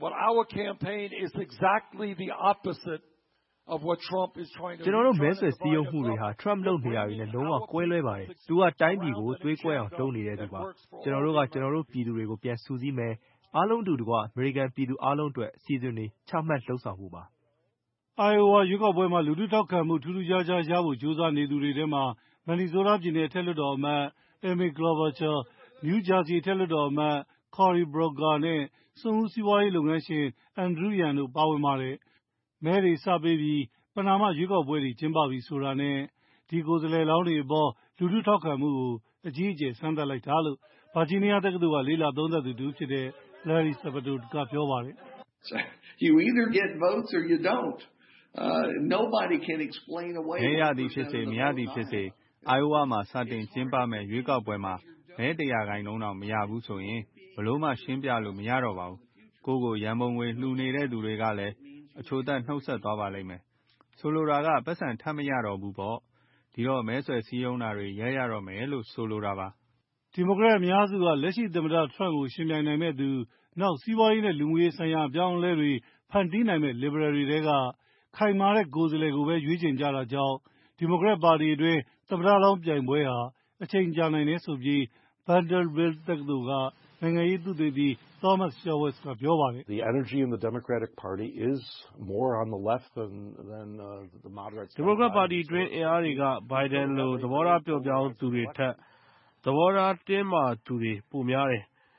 ကျွန်တော်တို့မဲဆွယ်စည်းရုံးမှုတွေဟာထရမ့်လုပ်နေတာတွေနဲ့လုံးဝကွဲလွဲပါတယ်။သူကတိုင်းပြည်ကိုသွေးကွဲအောင်လုပ်နေတဲ့သူပါ။ကျွန်တော်တို့ကကျွန်တော်တို့ပြည်သူတွေကိုပြန်စုစည်းမယ်အားလုံးအတူတကွအမေရိကန်ပြည်သူအားလုံးအတွက်အစီအစဉ်တွေချမှတ်လုပ်ဆောင်ဖို့ပါ။ Iowa ရွေးကောက်ပွဲမှာလူထုထောက်ခံမှုထူးထူးခြားခြားရဖို့ကြိုးစားနေသူတွေထဲမှာ Minnesota ပြည်နယ်အထက်လွှတ်တော်အမတ် Amy Klobuchar, New Jersey အထက်လွှတ်တော်အမတ် Cory Booker နဲ့စွန့်ဦးစီးပွားရေးလုပ်ငန်းရှင် Andrew Yang တို့ပါဝင်ပါတယ်။မဲတွေစပေးပြီးပဏာမရွေးကောက်ပွဲတွေကျင်းပပြီဆိုတာနဲ့ဒီကိုယ်စားလှယ်လောင်းတွေအပေါ်လူထုထောက်ခံမှုကိုအကြီးအကျယ်စမ်းသပ်လိုက်တာလို့ Virginia တက္ကသိုလ်ကလေ့လာသုံးသပ်သူတစ်ဦးဖြစ်တဲ့ Larry Sabato ကပြောပါတယ်။ " မဲရသည်ဖြစ်စေမရသည်ဖြစ်စေ Iowa မှာစတင်ကျင်းပမယ့်ရွေးကောက်ပွဲမှာမဲတစ်ရာခိုင်နှုန်းတောင်မရဘူးဆိုရင်ဘယ်လိုမှရှင်းပြလို့မရတော့ပါဘူး။ကိုယ့်ကိုရန်ပုံငွေလှူနေတဲ့သူတွေကလည်းအချိုသပ်နှုတ်ဆက်သွားပါလိမ့်မယ်။ဆိုလိုတာကပိုက်ဆံထပ်မရတော့ဘူးပေါ့။ဒီတော့မဲဆွယ်စည်းရုံးတာတွေရပ်ရတော့မယ်လို့ဆိုလိုတာပါ။ " ဒီမိုကရက်အများစုကလက်ရှိသမ္မတထရမ့်ကိုယှဉ်ပြိုင်နိုင်မယ့်သူနောက်စီးပွားရေးနဲ့လူမှုရေးဆိုင်ရာအပြောင်းအလဲတွေဖန်တီးနိုင်မယ့်လစ်ဘရယ်တွေထဲကခိုင်မာတဲ့ကိုယ်စားလှယ်ကိုပဲရွေးချယ်ကြတာကြောင့်ဒီမိုကရက်ပါတီအတွင်းသမ္မတလောင်းပြိုင်ပွဲဟာအချိန်ကြာနိုင်တယ်ဆိုပြီး Vanderbilt တက္ကသိုလ်ကနိုင်ငံရေးသုတေသီ Thomas Schawitz ကပြောပါတယ်။ "ဒီမိုကရက်ပါတီတွင်းအင်အားတွေကဘိုင်ဒန်လိုသဘောထားပျော့ပြောင်းသူတွေထက်သဘောထားတင်းမာသူတွေပိုများတယ်။ပ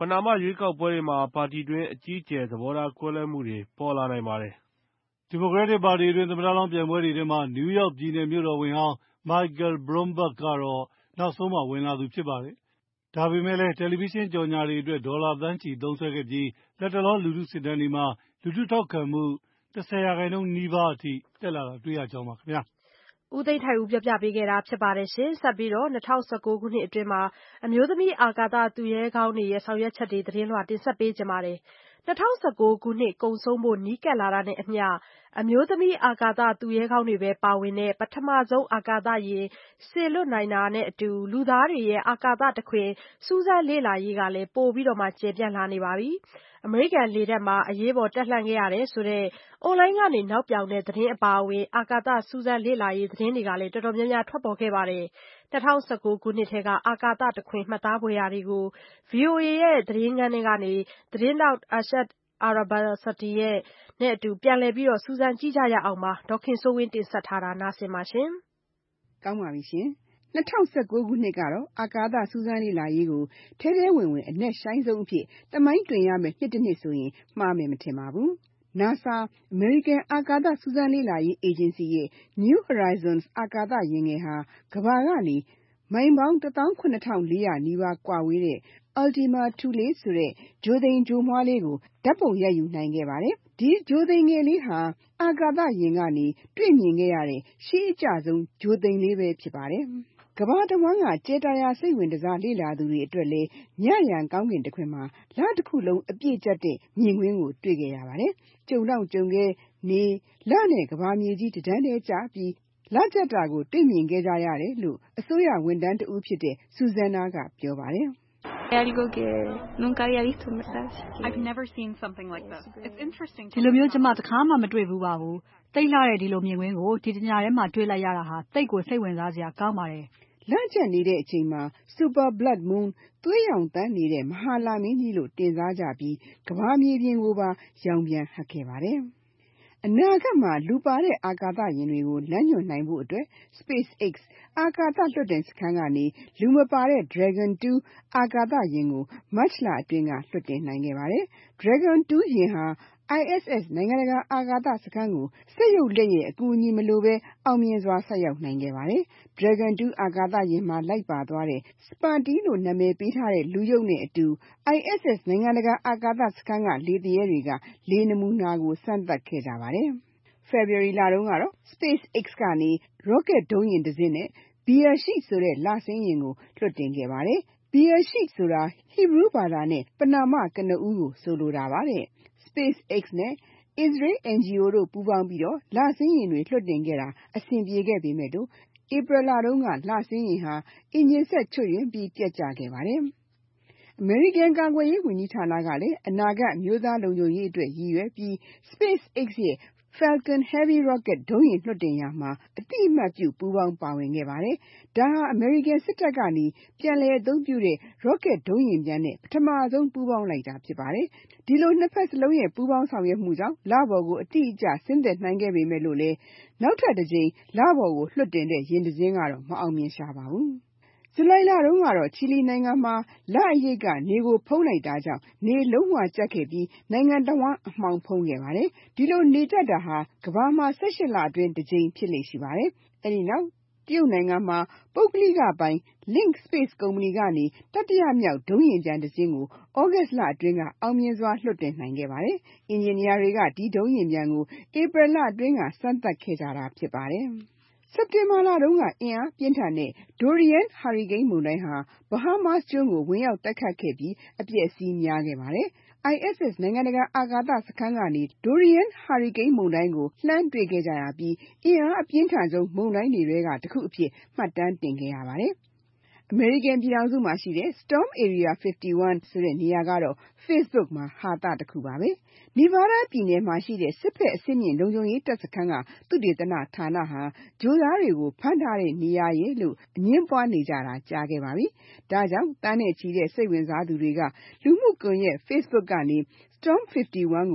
ပနာမရွေးကောက်ပွဲတွေမှာပါတီတွင်းအကြီးအကျယ်သဘောထားကွဲလွဲမှုတွေပေါ်လာနိုင်ပါတယ်။ဒီမိုကရက်တစ်ပါတီတွင်သမ္မတလောင်းပြိုင်ပွဲတွေထဲမှာနယူးယောက်ပြည်နယ်မြို့တော်ဝန်ဟောင်း Michael Bloomberg ကတော့နောက်ဆုံးမှဝင်လာသူဖြစ်ပါတယ်။ဒါပေမဲ့လည်းတယ်လီဗီရှင်းကြော်ငြာတွေအတွက်ဒေါ်လာသန်းချီသုံးစွဲခဲ့ပြီးလက်တလောလူထုစစ်တမ်းတွေမှာလူထုထောက်ခံမှု၁၀ရာခိုင်နှုန်းနီးပါးအထိတက်လာတာတွေ့ရကြောင်းပါခင်ဗျာ။ဦးသိန်းထိုက်ဦးပြောပြပေးခဲ့တာဖြစ်ပါတယ်ရှင်။ဆက်ပြီးတော့၂၀၁၉ခုနှစ်အတွင်းမှာအမျိုးသမီးအာကာသသူရဲကောင်းတွေရဲ့ဆောင်ရွက်ချက်တွေသတင်းလွှာတင်ဆက်ပေးကြပါမယ်။၂၀၁၉ခုနှစ်ကုန်ဆုံးဖို့နီးကပ်လာတာနဲ့အမျှအမျိုးသမီးအာကာသသူရဲကောင်းတွေပဲပါဝင်တဲ့ပထမဆုံးအာကာသယာဉ်စေလွှတ်နိုင်တာနဲ့အတူလူသားတွေရဲ့အာကာသတခွင်စူးစမ်းလေ့လာရေးကလည်းပိုပြီးတော့မှကျယ်ပြန့်လာနေပါပြီ။အမေရိကန်လေတပ်မှာအရေးပေါ်တက်လှမ်းခဲ့ရတယ်ဆိုတဲ့အွန်လိုင်းကနေနောက်ပြောင်တဲ့သတင်းအပါအဝင်အာကာသစူးစမ်းလေ့လာရေးသတင်းတွေကလည်းတော်တော်များများထွက်ပေါ်ခဲ့ပါတယ်။၂၀၁၉ခုနှစ်ထဲကအာကာသတခွင်မှတ်သားဖွယ်ရာတွေကို ဗွီအိုအေရဲ့သတင်းခန်းထဲကနေသတင်းထောက် Arshad Arabasadi ရဲ့နဲ့အတူပြန်လည်ပြီးတော့စူးစမ်းကြည့်ကြရအောင်ပါ။ဒေါ်ခင်စိုးဝင်းတင်ဆက်ထားတာနားဆင်ပါရှင်။ကောင်းပါပြီရှင်။၂၀၁၉ခုနှစ်ကတော့အာကာသစူးစမ်းလေ့လာရေးကိုထဲထဲဝင်ဝင်အနက်ရှိုင်းဆုံးအဖြစ်သမိုင်းတွင်ရမယ်နှစ်တစ်နှစ်ဆိုရင်မှားမယ်မထင်ပါဘူး။ NASA အမေရိကန်အာကာသစူးစမ်းလေ့လာရေးအေဂျင်စီရဲ့ New Horizons အာကာသယာဉ်ငယ်ဟာကမ္ဘာကနေမိုင်ပေါင်းတစ်သောင်းခုနှစ်ထောင်လေးရာနီးပါးကွာဝေးတဲ့ Ultima Thule ဆိုတဲ့ဂြိုဟ်သိမ်ဂြိုဟ်မွှားလေးကိုဓာတ်ပုံရိုက်ယူနိုင်ခဲ့ပါတယ်။ဒီဂြိုဟ်သိမ်ငယ်လေးဟာအာကာသယာဉ်ကနေတွေ့မြင်ခဲ့ရတဲ့ရှေးအကျဆုံးဂြိုဟ်သိမ်လေးပဲဖြစ်ပါတယ်။ကမ္ဘာတဝန်းကကြယ်တာယာစိတ်ဝင်တစားလေ့လာသူတွေအတွက်လည်းညရန်ကောင်းကင်တခွင်မှာလတစ်ခုလုံးအပြည့်ကျက်တဲ့မြင်ကွင်းကိုတွေ့ခဲ့ရပါတယ်။ကြုံတော့ကြုံခဲ့နေလနဲ့ကမ္ဘာမြေကြီးတန်းထဲကျပြီးလကျက်တာကိုတွေ့မြင်ခဲ့ကြရတယ်လို့အစိုးရဝန်ထမ်းတဦးဖြစ်တဲ့ Susanna ကပြောပါတယ်။ algo que nunca había visto en verdad. I've never seen something like this. It's interesting. ဒီလိုမျိုးကျွန်မတခါမှမတွေ့ဘူးပါဘူး။တိတ်လှတဲ့ဒီလိုမြင်ကွင်းကိုဒီတညထဲမှာတွေ့လိုက်ရတာဟာတိတ်ကိုစိတ်ဝင်စားစရာကောင်းပါတယ်။လကျက်နေတဲ့အချိန်မှာ Super Blood Moon သွေးရောင်တန်းနေတဲ့မဟာလမင်းကြီးလို့တင်စားကြပြီးကမ္ဘာမြေပြင်ကိုပါရောင်ပြန်ဟပ်ခဲ့ပါတယ်။အနာဂတ်မှာလူပါတဲ့အာကာသယာဉ်တွေကိုလမ်းညွှန်နိုင်ဖို့အတွက် SpaceX အာကာသလွှတ်တင်စခန်းကနေလူမပါတဲ့ Dragon တူအာကာသယာဉ်ကိုမတ်လအတွင်းကလွှတ်တင်နိုင်ခဲ့ပါတယ်။ Dragon တူယာဉ်ဟာ I S S နိုင်ငံတကာအာကာသစခန်းကိုစက်ရုပ်လက်ရဲ့အကူအညီမလိုဘဲအောင်မြင်စွာဆိုက်ရောက်နိုင်ခဲ့ပါတယ်။ Dragon တူအာကာသယာဉ်မှာလိုက်ပါသွားတဲ့ Sparty လို့နာမည်ပေးထားတဲ့လူရုပ်နဲ့အတူ I S S နိုင်ငံတကာအာကာသစခန်းကလေသူရဲတွေကလေနမူနာကိုစမ်းသပ်ခဲ့ကြပါတယ်။ February လတုန်းကတော့ SpaceX ကနေ rocket ဒုံးယာဉ်တစ်စင်းနဲ့ Beresheet ဆိုတဲ့လဆင်းယာဉ်ကိုလွှတ်တင်ခဲ့ပါတယ်။ Beresheet ဆိုတာ Hebrew ဘာသာနဲ့ပဏာမကနဦးကိုဆိုလိုတာပါတဲ့။ SpaceX နဲ့ Israel N G O တို့ပူးပေါင်းပြီးတော့လဆင်းယာဉ်တွေလွှတ်တင်ခဲ့တာအဆင်ပြေခဲ့ပေမဲ့လို့ April လတုန်းကလဆင်းယာဉ်ဟာအင်ဂျင်စက်ချွတ်ယွင်းပြီးပျက်ကျခဲ့ပါတယ်။ အမေရိကန်ကာကွယ်ရေးဝန်ကြီးဌာနကလည်းအနာဂတ်အမျိုးသားလုံခြုံရေးအတွက်ရည်ရွယ်ပြီး SpaceX ရဲ့ Falcon Heavy Rocket ဒုံးယာဉ်လွှတ်တင်ရာမှာအတိအမှတ်ပြုပူးပေါင်းပါဝင်ခဲ့ပါတယ်။ဒါဟာအမေရိကန်စစ်တပ်ကနေပြန်လည်အသုံးပြုတဲ့ Rocket ဒုံးယာဉ်ပျံနဲ့ပထမဆုံးပူးပေါင်းလိုက်တာဖြစ်ပါတယ်။ဒီလိုနှစ်ဖက်စလုံးရဲ့ပူးပေါင်းဆောင်ရွက်မှုကြောင့်လပေါ်ကိုအတိအကျဆင်းသက်နိုင်ခဲ့ပေမဲ့လို့လည်းနောက်ထပ်တစ်ကြိမ်လပေါ်ကိုလွှတ်တင်တဲ့ယာဉ်တစ်စင်းကတော့မအောင်မြင်ရှာပါဘူး။ဇူလိုင်လတုန်းကတော့ချီလီနိုင်ငံမှာလအရိပ်ကနေကိုဖုံးလိုက်တာကြောင့်နေလုံးဝကျက်ခဲ့ပြီးနိုင်ငံတဝန်းအမှောင်ဖုံးခဲ့ပါတယ်။ဒီလိုနေကျက်တာဟာကမ္ဘာမှာ၁၈လအတွင်းတစ်ကြိမ်ဖြစ်လေ့ရှိပါတယ်။အဲဒီနောက်တရုတ်နိုင်ငံမှာပုဂ္ဂလိကပိုင် Link Space ကုမ္ပဏီကနေတတိယမြောက်ဒုံးယာဉ်ပျံတစ်စင်းကိုသြဂုတ်လအတွင်းကအောင်မြင်စွာလွှတ်တင်နိုင်ခဲ့ပါတယ်။အင်ဂျင်နီယာတွေကဒီဒုံးယာဉ်ပျံကိုဧပြီလအတွင်းကစမ်းသပ်ခဲ့ကြတာဖြစ်ပါတယ်။စက်တင်ဘာလတုန်းကအင်အားပြင်းထန်တဲ့ Dorian ဟာရီကိန်းမုန်တိုင်းဟာ Bahamas ကျွန်းကိုဝင်ရောက်တိုက်ခတ်ခဲ့ပြီးအပျက်အစီးများခဲ့ပါတယ်။ I S S နိုင်ငံတကာအာကာသစခန်းကနေ Dorian ဟာရီကိန်းမုန်တိုင်းကိုလှမ်းတွေ့ခဲ့ကြရပြီးအင်အားအပြင်းထန်ဆုံးမုန်တိုင်းတွေထဲကတစ်ခုအဖြစ်မှတ်တမ်းတင်ခဲ့ရပါတယ်။အမေရိကန်ပြည်ထောင်စုမှာရှိတဲ့ Storm Area ဖစ်တီဝမ်းဆိုတဲ့နေရာကတော့ Facebook မှာဟာသတစ်ခုပါပဲ။ Nevada ပြည်နယ်မှာရှိတဲ့စစ်ဖက်အဆင့်မြင့်လုံခြုံရေးတပ်စခန်းကသုတေသနဌာနဟာဂြိုဟ်သားတွေကိုဖမ်းထားတဲ့နေရာရဲ့လို့အငင်းပွားနေကြတာကြာခဲ့ပါပြီ။ဒါကြောင့်သန်းနဲ့ချီတဲ့စိတ်ဝင်စားသူတွေကလူမှုကွန်ရက် Facebook ကနေ Storm ဖစ်တီဝမ်းကိုစ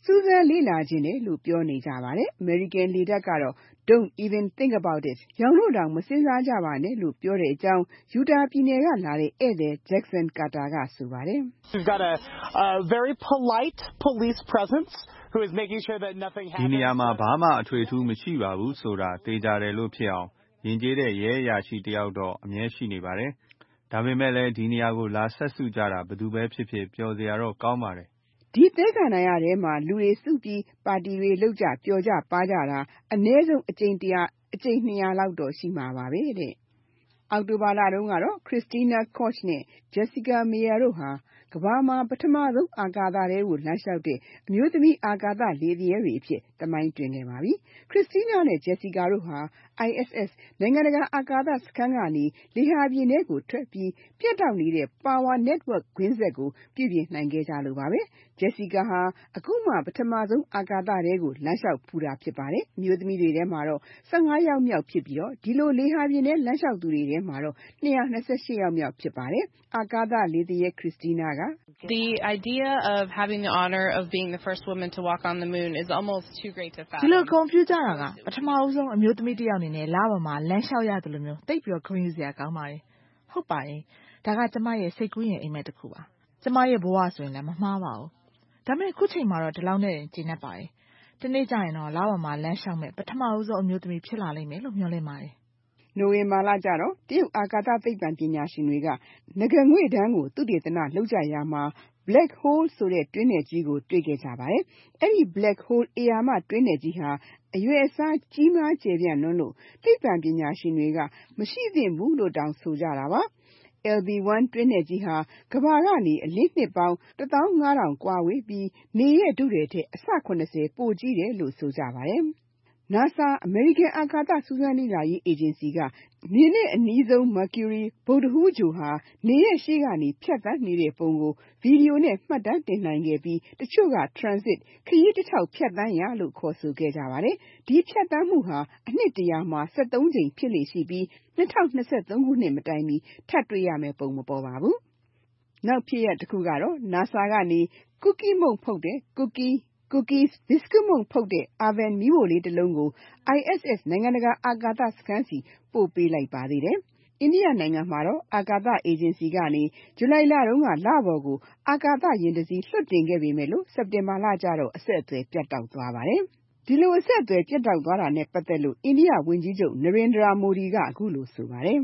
စူးစမ်းလေ့လာချင်တယ်လို့ပြောနေကြပါတယ်။ American လေတပ်ကတော့ Don't even think about it ရောင်လို့တောင်မစဉ်းစားကြပါနဲ့လို့ပြောတဲ့အကြောင်း Utah ပြည်နယ်ကလာတဲ့ဧည့်သည် Jackson Carter ကဆိုပါတယ်။ We've got a, a very polite police presence who is making sure that nothing happens. ဒီနေရာမှာဘာမှအထွေအထူးမရှိပါဘူးဆိုတာသေချာတယ်လို့ဖြစ်အောင်ယဉ်ကျေးတဲ့ရဲအရာရှိတယောက်တော့အမြဲရှိနေပါတယ်။ဒါပေမဲ့လည်းဒီနေရာကိုလာဆက်စုကြတာဘယ်သူပဲဖြစ်ဖြစ်ပျော်စရာတော့ကောင်းပါတယ်။ဒီသဲကန္တာရထဲမှာလူတွေစုပြီးပါတီတွေလုပ်ကြပျော်ကြပါကြတာအနည်းဆုံးအကြိမ်တရာအကြိမ်နှစ်ရာလောက်တော့ရှိမှာပါပဲတဲ့။အောက်တိုဘာလတုန်းကတော့ Christina Koch နဲ့ Jessica Meir တို့ဟာကမ္ဘာမှာပထမဆုံးအာကာသထဲကိုလမ်းလျှောက်တဲ့အမျိုးသမီးအာကာသလေသူရဲတွေအဖြစ်သမိုင်းတွင်ခဲ့ပါပြီ။ Christina နဲ့ Jessica တို့ဟာ I S S နိုင်ငံတကာအာကာသစခန်းကနေလေဟာပြင်ထဲကိုထွက်ပြီးပြတ်တောက်နေတဲ့ Power Network ကွင်းဆက်ကိုပြုပြင်နိုင်ခဲ့ကြလို့ပါပဲ။ Jessica ဟာအခုမှပထမဆုံးအာကာသထဲကိုလမ်းလျှောက်ဖူးတာဖြစ်ပါတယ်။အမျိုးသမီးတွေထဲမှာတော့၁၅ယောက်မြောက်ဖြစ်ပြီးဒီလိုလေဟာပြင်ထဲလမ်းလျှောက်သူတွေထဲမှာတော့၂၂၈ယောက်မြောက်ဖြစ်ပါတယ်။အာကာသလေသူရဲ Christina က The idea of having the honor of being the first woman to walk on the moon is almost too great to fathom. ဒီလိုကွန်ပျူတာကပထမဦးဆုံးအမျိုးသမီးတစ်ယောက်အနေနဲ့လပေါ်မှာလမ်းလျှောက်ရတယ်လို့မျိုးသိပ်ပြီးဂုဏ်ယူစရာကောင်းပါတယ်။ဟုတ်ပါရဲ့ဒါကကျမရဲ့စိတ်ကူးရင်အိမ်မက်တစ်ခုပါ။ကျမရဲ့ဘဝဆိုရင်လည်းမမှားပါဘူး။ဒါပေမဲ့ခုချိန်မှာတော့ဒီလောက်နဲ့ကျဉ်းနေပါတယ်။ဒီနေ့ကျရင်တော့လပေါ်မှာလမ်းလျှောက်မဲ့ပထမဦးဆုံးအမျိုးသမီးဖြစ်လာလိမ့်မယ်လို့မျှော်လင့်ပါတယ်။နိုဝင်ဘာလကျတော့တရုတ်အာကာသသိပ္ပံပညာရှင်တွေကနဂါးငွေ့တန်းကိုသုတေသနလုပ်ကြရာမှာ Black hole ဆိုတဲ့တွင်းနယ်ကြီးကိုတွေ့ခဲ့ကြပါတယ်။အဲဒီ Black hole ဧရာမတွင်းနယ်ကြီးဟာအရွယ်အစားကြီးမားကျယ်ပြန့်လွန်းလို့သိပ္ပံပညာရှင်တွေကမရှိသင့်ဘူးလို့တောင်ဆိုကြတာပါ။ L B one တွင်းနယ်ကြီးဟာကမ္ဘာကနေအလင်းနှစ်ပေါင်းတစ်သောင်းငါးထောင်ကွာဝေးပြီးနေရဲ့ထုထည်ထက်အဆခုနှစ်ဆယ်ပိုကြီးတယ်လို့ဆိုကြပါတယ်။ NASA အမေရိကန်အာကာသစူးစမ်းလေ့လာရေးအေဂျင်စီကနေနဲ့အနီးဆုံး Mercury ဗုဒ္ဓဟူးဂြိုဟ်ဟာနေရဲ့ရှေ့ကနေဖြတ်သန်းနေတဲ့ပုံကိုဗီဒီယိုနဲ့မှတ်တမ်းတင်နိုင်ခဲ့ပြီးတချို့က Transit ခရီးတထောက်ဖြတ်သန်းရာလို့ခေါ်ဆိုခဲ့ကြပါတယ်။ဒီဖြတ်သန်းမှုဟာအနှစ်တရာမှာ၁၃ကြိမ်ဖြစ်လေ့ရှိပြီး၂၀၂၃ခုနှစ်မတိုင်မီထပ်တွေ့ရမယ့်ပုံမပေါ်ပါဘူး။နောက်ဖြစ်ရပ်တစ်ခုကတော့ NASA ကနေ Cookie မုန့်ဖုတ်တဲ့ Cookie Cookies ဘစ်စကွတ်မုန့်ဖုတ်တဲ့ Oven မီးဖိုလေးတစ်လုံးကို I S S နိုင်ငံတကာအာကာသစခန်းဆီပို့ပေးလိုက်ပါသေးတယ်။အိန္ဒိယနိုင်ငံမှာတော့အာကာသအေဂျင်စီကနေဇူလိုင်လတုန်းကလပေါ်ကိုအာကာသယာဉ်တစ်စီးလွှတ်တင်ခဲ့ပေမဲ့လို့စက်တင်ဘာလကျတော့အဆက်အသွယ်ပြတ်တောက်သွားပါတယ်။ဒီလိုအဆက်အသွယ်ပြတ်တောက်သွားတာနဲ့ပတ်သက်လို့အိန္ဒိယဝန်ကြီးချုပ် Narendra Modi ကအခုလိုဆိုပါတယ်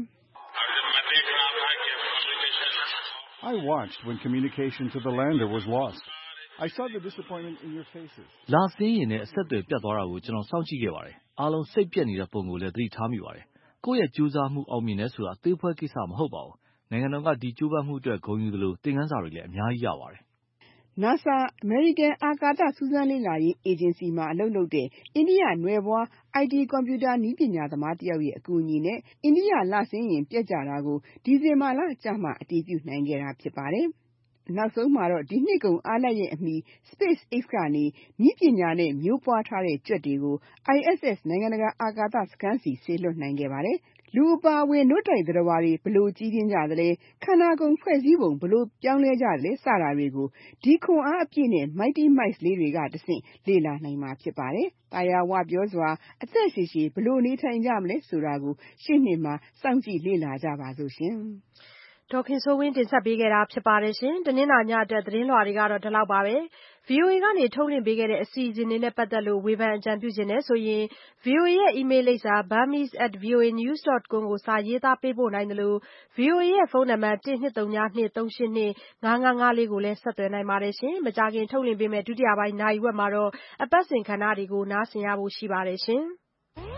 ။ I watched when communication to the lander was lost.I saw the disappointment in your faces. လာစင်းရင်နဲ့အဆက်အသွယ်ပြတ်သွားတာကိုကျွန်တော်စောင့်ကြည့်ခဲ့ပါတယ်။အားလုံးစိတ်ပြက်နေတဲ့ပုံကိုလည်းသတိထားမိပါတယ်။ကိုယ့်ရဲ့ကြိုးစားမှုအောင်မြင်တယ်ဆိုတာအသေးဖွဲကိစ္စမဟုတ်ပါဘူး။နိုင်ငံတော်ကဒီကြိုးပမ်းမှုအတွက်ဂုဏ်ယူသလိုသင်ခန်းစာတွေလည်းအများကြီးရပါတယ်။ NASA အမေရိကန်အာကာသစူးစမ်းလေ့လာရေးအေဂျင်စီမှာအလုပ်လုပ်တဲ့အိန္ဒိယနွယ်ဖွား I T ကွန်ပျူတာနည်းပညာသမားတစ်ယောက်ရဲ့အကူအညီနဲ့အိန္ဒိယလဆင်းယာဉ်ပျက်ကျတာကိုဒီဇင်ဘာလကျမှအတည်ပြုနိုင်ခဲ့တာဖြစ်ပါတယ်။နောက်ဆုံးမှာတော့ဒီနှစ်ကုန်အားလပ်ရက်အမီ SpaceX ကနေနည်းပညာနဲ့မျိုးပွားထားတဲ့ကြွက်တွေကို I S S နိုင်ငံတကာအာကာသစခန်းဆီစေလွှတ်နိုင်ခဲ့ပါတယ်။လူအပါအဝင်နို့တိုက်သတ္တဝါတွေဘလို့ကြီးပြင်းကြသလဲခန္ဓာကိုယ်ဖွဲ့စည်းပုံဘလို့ပြောင်းလဲကြသလဲစတာတွေကိုဒီခွန်အားအပြည့်နဲ့ Mighty Mice လေးတွေကတဆင့်လေ့လာနိုင်မှာဖြစ်ပါတယ်။တာယာဝပြောစွာအသက်ရှည်ရှည်ဘလို့နေထိုင်ကြမလဲဆိုတာကိုရှေ့နှစ်မှာစောင့်ကြည့်လေ့လာကြပါစို့ရှင်။ဒေါ်ခင်စိုးဝင်းတင်ဆက်ပေးခဲ့တာဖြစ်ပါတယ်ရှင်။တနင်္လာညအတွက်သတင်းလွှာတွေကတော့ဒီလောက်ပါပဲ။ V O A ကနေထုတ်လွှင့်ပေးခဲ့တဲ့အစီအစဉ်တွေနဲ့ပတ်သက်လို့ဝေဖန်အကြံပြုချင်တယ်ဆိုရင် V O A ရဲ့ email လိပ်စာ burmese at voanews dot com ကိုစာရေးသားပေးပို့နိုင်တယ်လို့ V O A ရဲ့ဖုန်းနံပါတ်one two three zero two three eight two five five fourကိုလည်းဆက်သွယ်နိုင်ပါတယ်ရှင်။မကြာခင်ထုတ်လွှင့်ပေးမယ့်ဒုတိယပိုင်းနာရီဝက်မှာတော့အပတ်စဉ်ခဏတွေကိုနားဆင်ရဖို့ရှိပါတယ်ရှင်။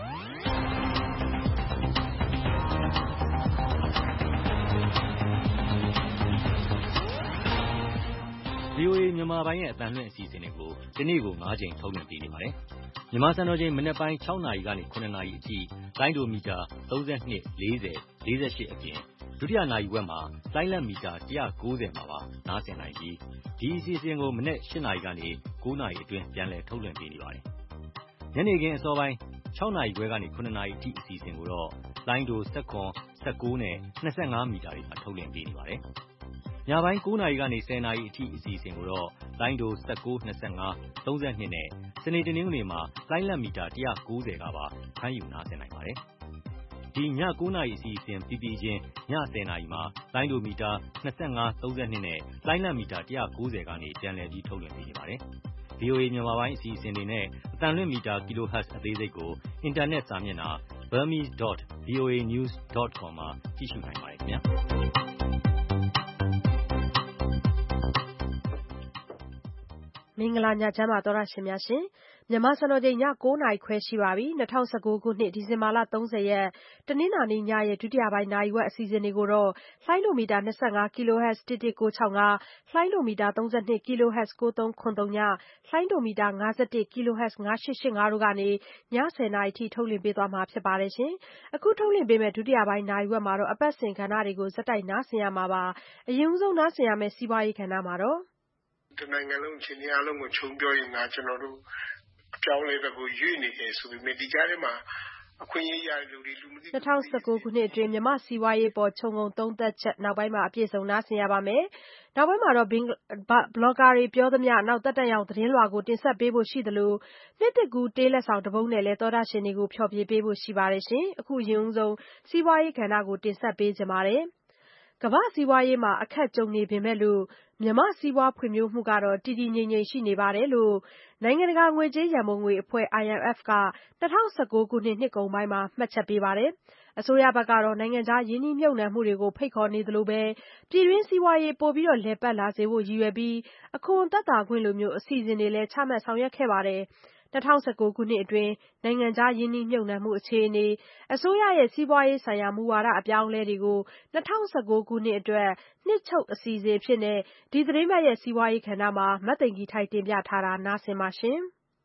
V O A မြန်မာပိုင်းရဲ့အသံလွှင့်အစီအစဉ်တွေကိုဒီနေ့ကို၅ကြိမ်ထုတ်လွှင့်ပေးနေပါတယ်။မြန်မာစံတော်ချိန်မနက်ပိုင်း၆နာရီကနေ၇နာရီအထိလိုင်းဒိုမီတာ၃၂ ၄၀ ၄၈အပြင်ဒုတိယနာရီဝက်မှာလိုင်းလက်မီတာone ninetyမှာပါနားဆင်နိုင်ပြီးဒီအစီအစဉ်ကိုမနက်၈နာရီကနေ၉နာရီအတွင်းပြန်လည်ထုတ်လွှင့်ပေးနေပါတယ်။ညနေခင်းအစောပိုင်း၆နာရီခွဲကနေ၇နာရီအထိအစီအစဉ်ကိုတော့လိုင်းဒိုone one, one nineနဲ့twenty-fiveမီတာတွေမှာထုတ်လွှင့်ပေးနေပါတယ်။ညပိုင်းကိုးနာရီကနေဆယ်နာရီအထိအစီအစဉ်ကိုတော့လိုင်းဒို၁၉ ၂၅ ၃၂နဲ့စနေတနင်္ဂနွေမှာလိုင်းလတ်မီတာ၁၉၀ကပါဖမ်းယူနားဆင်နိုင်ပါတယ်။ဒီညကိုးနာရီအစီအစဉ်ပြီးပြီးချင်းညဆယ်နာရီမှာလိုင်းဒိုမီတာ၂၅ ၃၂နဲ့လိုင်းလတ်မီတာ၁၉၀ကနေပြန်လည်ပြီးထုတ်လွှင့်ပေးနေပါတယ်။ ဗွီအိုအေမြန်မာပိုင်းအစီအစဉ်တွေနဲ့အသံလွှင့်မီတာ kilohertz အသေးစိတ်ကိုအင်တာနက်စာမျက်နှာ burmese dot voa news dot com မှာကြည့်ရှုနိုင်ပါတယ်ခင်ဗျာ။မင်္ဂလာညချမ်းပါသောတာရှင်များရှင်မြန်မာစံတော်ချိန်ညကိုးနာရီခွဲရှိပါပြီ၂၀၁၉ခုနှစ်ဒီဇင်ဘာလ၃၀ရက်တနင်္လာနေ့ညရဲ့ဒုတိယပိုင်းနာရီဝက်အစီအစဉ်တွေကိုတော့လှိုင်းလိုမီတာ၂၅ kilohertz တစ်တစ်ကိုး၆၅လှိုင်းလိုမီတာ၃၂ kilohertz ကိုးသုံးခွန်သုံးညလှိုင်းလိုမီတာ၅၁ kilohertz ၅၈၈၅တို့ကနေညဆယ်နာရီထိထုတ်လွှင့်ပေးသွားမှာဖြစ်ပါတယ်ရှင်အခုထုတ်လွှင့်ပေးမယ့်ဒုတိယပိုင်းနာရီဝက်မှာတော့အပတ်စဉ်ကဏ္ဍတွေကိုဇက်တိုက်နားဆင်ရမှာပါအရင်ဦးဆုံးနားဆင်ရမယ့်စီးပွားရေးကဏ္ဍမှာတော့တနိုင်ငံလုံးအခြေအနေအလုံးကိုခြုံပြောရင်ကကျွန်တော်တို့အပြောင်းလဲဘက်ကိုရွေ့နေတယ်ဆိုပေမဲ့ဒီကြားထဲမှာအခွင့်အရေးရတဲ့လူတွေလူမသိ၂၀၁၉ခုနှစ်အတွင်းမြန်မာစီးပွားရေးပေါ်ခြုံငုံသုံးသပ်ချက်နောက်ပိုင်းမှာအပြည့်စုံနားဆင်ရပါမယ်နောက်ပိုင်းမှာတော့ဘလော့ဂါတွေပြောသမျှနောက်တက်တက်ရောက်သတင်းလွှာကိုတင်ဆက်ပေးဖို့ရှိသလိုနှစ်တကူတေးလက်ဆောင်တပုတ်နဲ့လည်းသောတာရှင်တွေကိုဖျော်ဖြေပေးဖို့ရှိပါတယ်ရှင်အခုရင်ဦးဆုံးစီးပွားရေးကဏ္ဍကိုတင်ဆက်ပေးကြပါမယ်ကမ္ဘာစီးပွားရေးမှာအခက်ကြုံနေပေမဲ့လို့မြန်မာစီးပွားဖွံ့ဖြိုးမှုကတော့တည်တည်ငြိမ်ငြိမ်ရှိနေပါတယ်လို့နိုင်ငံတကာငွေကြေးရန်ပုံငွေအဖွဲ့ I M F က၂၀၁၉ခုနှစ်နှစ်ကုန်ပိုင်းမှာမှတ်ချက်ပေးပါတယ်အစိုးရဘက်ကတော့နိုင်ငံခြားရင်းနှီးမြှုပ်နှံမှုတွေကိုဖိတ်ခေါ်နေသလိုပဲပြည်တွင်းစီးပွားရေးပိုပြီးလည်ပတ်လာစေဖို့ရည်ရွယ်ပြီးအခွန်သက်သာခွင့်လိုမျိုးအစီအစဉ်တွေလည်းချမှတ်ဆောင်ရွက်ခဲ့ပါတယ်၂၀၁၉ခုနှစ်အတွင်းနိုင်ငံခြားရင်းနှီးမြှုပ်နှံမှုအခြေအနေအစိုးရရဲ့စီးပွားရေးဆိုင်ရာမူဝါဒအပြောင်းအလဲတွေကို၂၀၁၉ခုနှစ်အတွက်နှစ်ချုပ်အစီအစဉ်အဖြစ်နဲ့ဒီသတင်းပတ်ရဲ့စီးပွားရေးကဏ္ဍမှာမသိင်္ဂီထိုက်တင်ပြထားတာနားဆင်ပါရှင်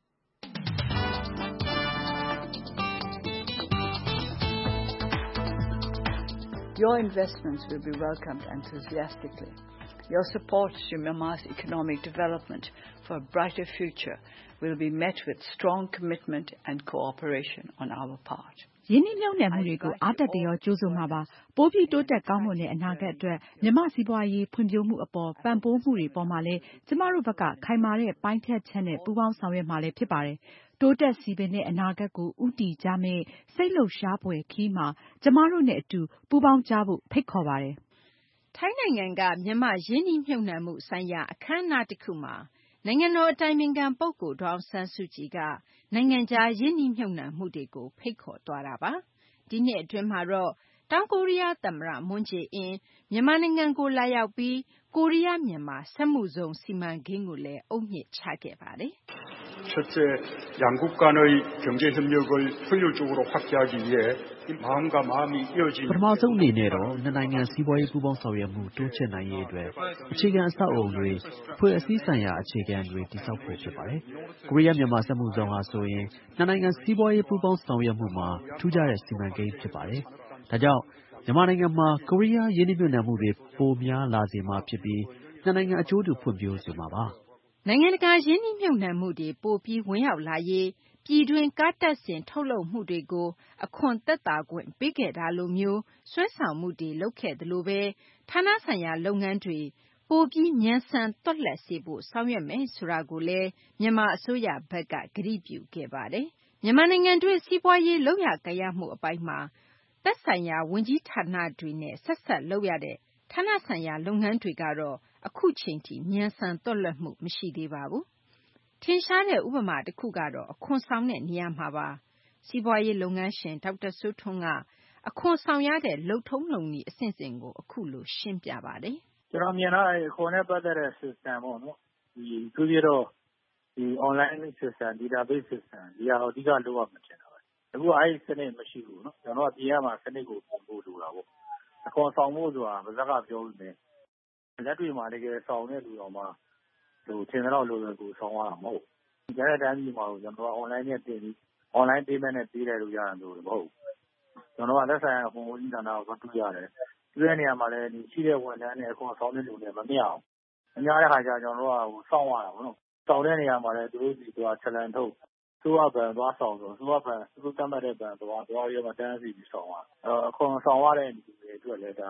Your investments will be welcomed enthusiastically. Your support to Myanmar's economic development for a brighter future will be met with strong commitment and cooperation on our part. ရင်းနှီးမြှုပ်နှံမှုတွေကိုအားတက်သရောကြိုးဆိုမှာပါပိုးပြီးတိုးတက်ကောင်းမွန်တဲ့အနာဂတ်အတွက်မြန်မာစီးပွားရေးဖွံ့ဖြိုးမှုအပေါ်ပံ့ပိုးမှုတွေပေါ်မှာလည်းကျမတို့ဘက်ကခိုင်မာတဲ့ပိုင်းထက်ချက်နဲ့ပူးပေါင်းဆောင်ရွက်မှာလည်းဖြစ်ပါတယ်တိုးတက်စီပင်တဲ့အနာဂတ်ကိုဥတီကြမဲ့စိတ်လှုပ်ရှားဖွယ်ခီးမှာကျမတို့နဲ့အတူပူးပေါင်းကြဖို့ဖိတ်ခေါ်ပါတယ်ထိုင်းနိုင်ငံကမြန်မာရင်းနှီးမြှုပ်နှံမှုဆိုင်ရာအခမ်းအနားတစ်ခုမှာနိုင်ငံတော်အတိုင်ပင်ခံပုဂ္ဂိုလ်ဒေါ်အောင်ဆန်းစုကြည်ကနိုင်ငံခြားရင်းနှီးမြှုပ်နှံမှုတွေကိုဖိတ်ခေါ်သွားတာပါဒီနှစ်အတွင်းမှာတော့တောင်ကိုရီးယားသမ္မတမွန်းဂျေအင်းမြန်မာနိုင်ငံကိုလာရောက်ပြီးကိုရီးယားမြန်မာစက်မှုဇုံစီမံကိန်းကိုလည်းအုပ်မြစ်ချခဲ့ပါတယ် 첫째, 양국 간의 경제 협력을 효율적으로 확대하기 위해 마음과 마음이 이어진 ပထမဆုံးအနေနဲ့တော့နှစ်နိုင်ငံစီးပွားရေးပူးပေါင်းဆောင်ရွက်မှုတိုးချဲ့နိုင်ရေးအတွက်အခြေခံအဆောက်အအုံတွေဖွဲ့အစည်းဆိုင်ရာအခြေခံတွေတည်ဆောက်ဖို့ဖြစ်ပါတယ်။ကိုရီးယားမြန်မာစက်မှုဇုံဟာဆိုရင်နှစ်နိုင်ငံစီးပွားရေးပူးပေါင်းဆောင်ရွက်မှုမှာထူးခြားတဲ့စီမံကိန်းဖြစ်ပါတယ်။ဒါကြောင့်မြန်မာနိုင်ငံမှာကိုရီးယားရင်းနှီးမြှုပ်နှံမှုတွေပိုများလာစေမှာဖြစ်ပြီးနှစ်နိုင်ငံအကျိုးတူဖွံ့ဖြိုးစေမှာပါ။နိုင်ငံတကာရင်းနှီးမြှုပ်နှံမှုတွေပိုပြီးဝင်ရောက်လာရေးပြည်တွင်းကားတပ်ဆင်ထုတ်လုပ်မှုတွေကိုအခွန်သက်သာခွင့်ပေးခဲ့တာလိုမျိုးဆွဲဆောင်မှုတွေလုပ်ခဲ့သလိုပဲဌာနဆိုင်ရာလုပ်ငန်းတွေပိုပြီးမြန်ဆန်သွက်လက်စေဖို့ဆောင်ရွက်မယ်ဆိုတာကိုလည်းမြန်မာအစိုးရဘက်ကကတိပြုခဲ့ပါတယ်။မြန်မာနိုင်ငံတွင်းစီးပွားရေးလောက်ရကြရမှုအပိုင်းမှာသက်ဆိုင်ရာဝန်ကြီးဌာနတွေနဲ့ဆက်ဆက်လုပ်ရတဲ့ဌာနဆိုင်ရာလုပ်ငန်းတွေကတော့အခုချိန်ထိမြန်ဆန်သွက်လက်မှုမရှိသေးပါဘူး။ထင်ရှားတဲ့ဥပမာတစ်ခုကတော့အခွန်ဆောင်တဲ့နေရာမှာပါ။စီးပွားရေးလုပ်ငန်းရှင်ဒေါက်တာစိုးထွန်းကအခွန်ဆောင်ရတဲ့လုပ်ထုံးလုပ်နည်းအဆင့်ဆင့်ကိုအခုလိုရှင်းပြပါတယ်။ကျွန်တော်မြင်တာအခွန်နဲ့ပတ်သက်တဲ့ system ပေါ့နော်။ဒီသူကြီးတော့ဒီ online system database system ဒီဟာအဓိကလိုရမှာဖြစ်တာပဲ။အခုအဲ့ဒီစနစ်မရှိဘူးနော်။ကျွန်တော်ကပြင်ရမှာစနစ်ကိုပြင်ဖို့လိုတာပေါ့။အခွန်ဆောင်ဖို့ဆိုတာဗဇက်ကပြောလို့မယ်။လက်တွေ့မှာတကယ်ဆောင်တဲ့လူတော်မှာဟိုထင်တော့လိုလိုကိုဆောင်ရမှာမဟုတ်ဘူး။ကြားတဲ့တိုင်းပြည်မှာကျွန်တော်က online နဲ့တင်ပြီး online payment နဲ့ပေးတယ်လို့ရတယ်လို့မဟုတ်ဘူး။ကျွန်တော်ကလက်ဆိုင်အခွန်ဝန်ကြီးဌာနကိုတွေ့ရတယ်။တွေ့တဲ့နေရာမှာလည်းဒီရှိတဲ့ဝန်ထမ်းနဲ့အခွန်ဆောင်တဲ့လူတွေမမျှအောင်။အများတဲ့ခါကျကျွန်တော်တို့ကဟိုစောင့်ရတာပေါ့နော်။စောင့်တဲ့နေရာမှာလည်းသူတို့ဒီကချလန်ထုတ်စိုးရဘဏ်သွားဆောင်ဆိုစိုးရဘဏ်သူတို့တတ်မှတ်တဲ့ဘဏ်သွားသွားရောမတန်းစီပြီးဆောင်ရ။အဲအခွန်ဆောင်ရတဲ့လူတွေအတွက်လည်းဒါ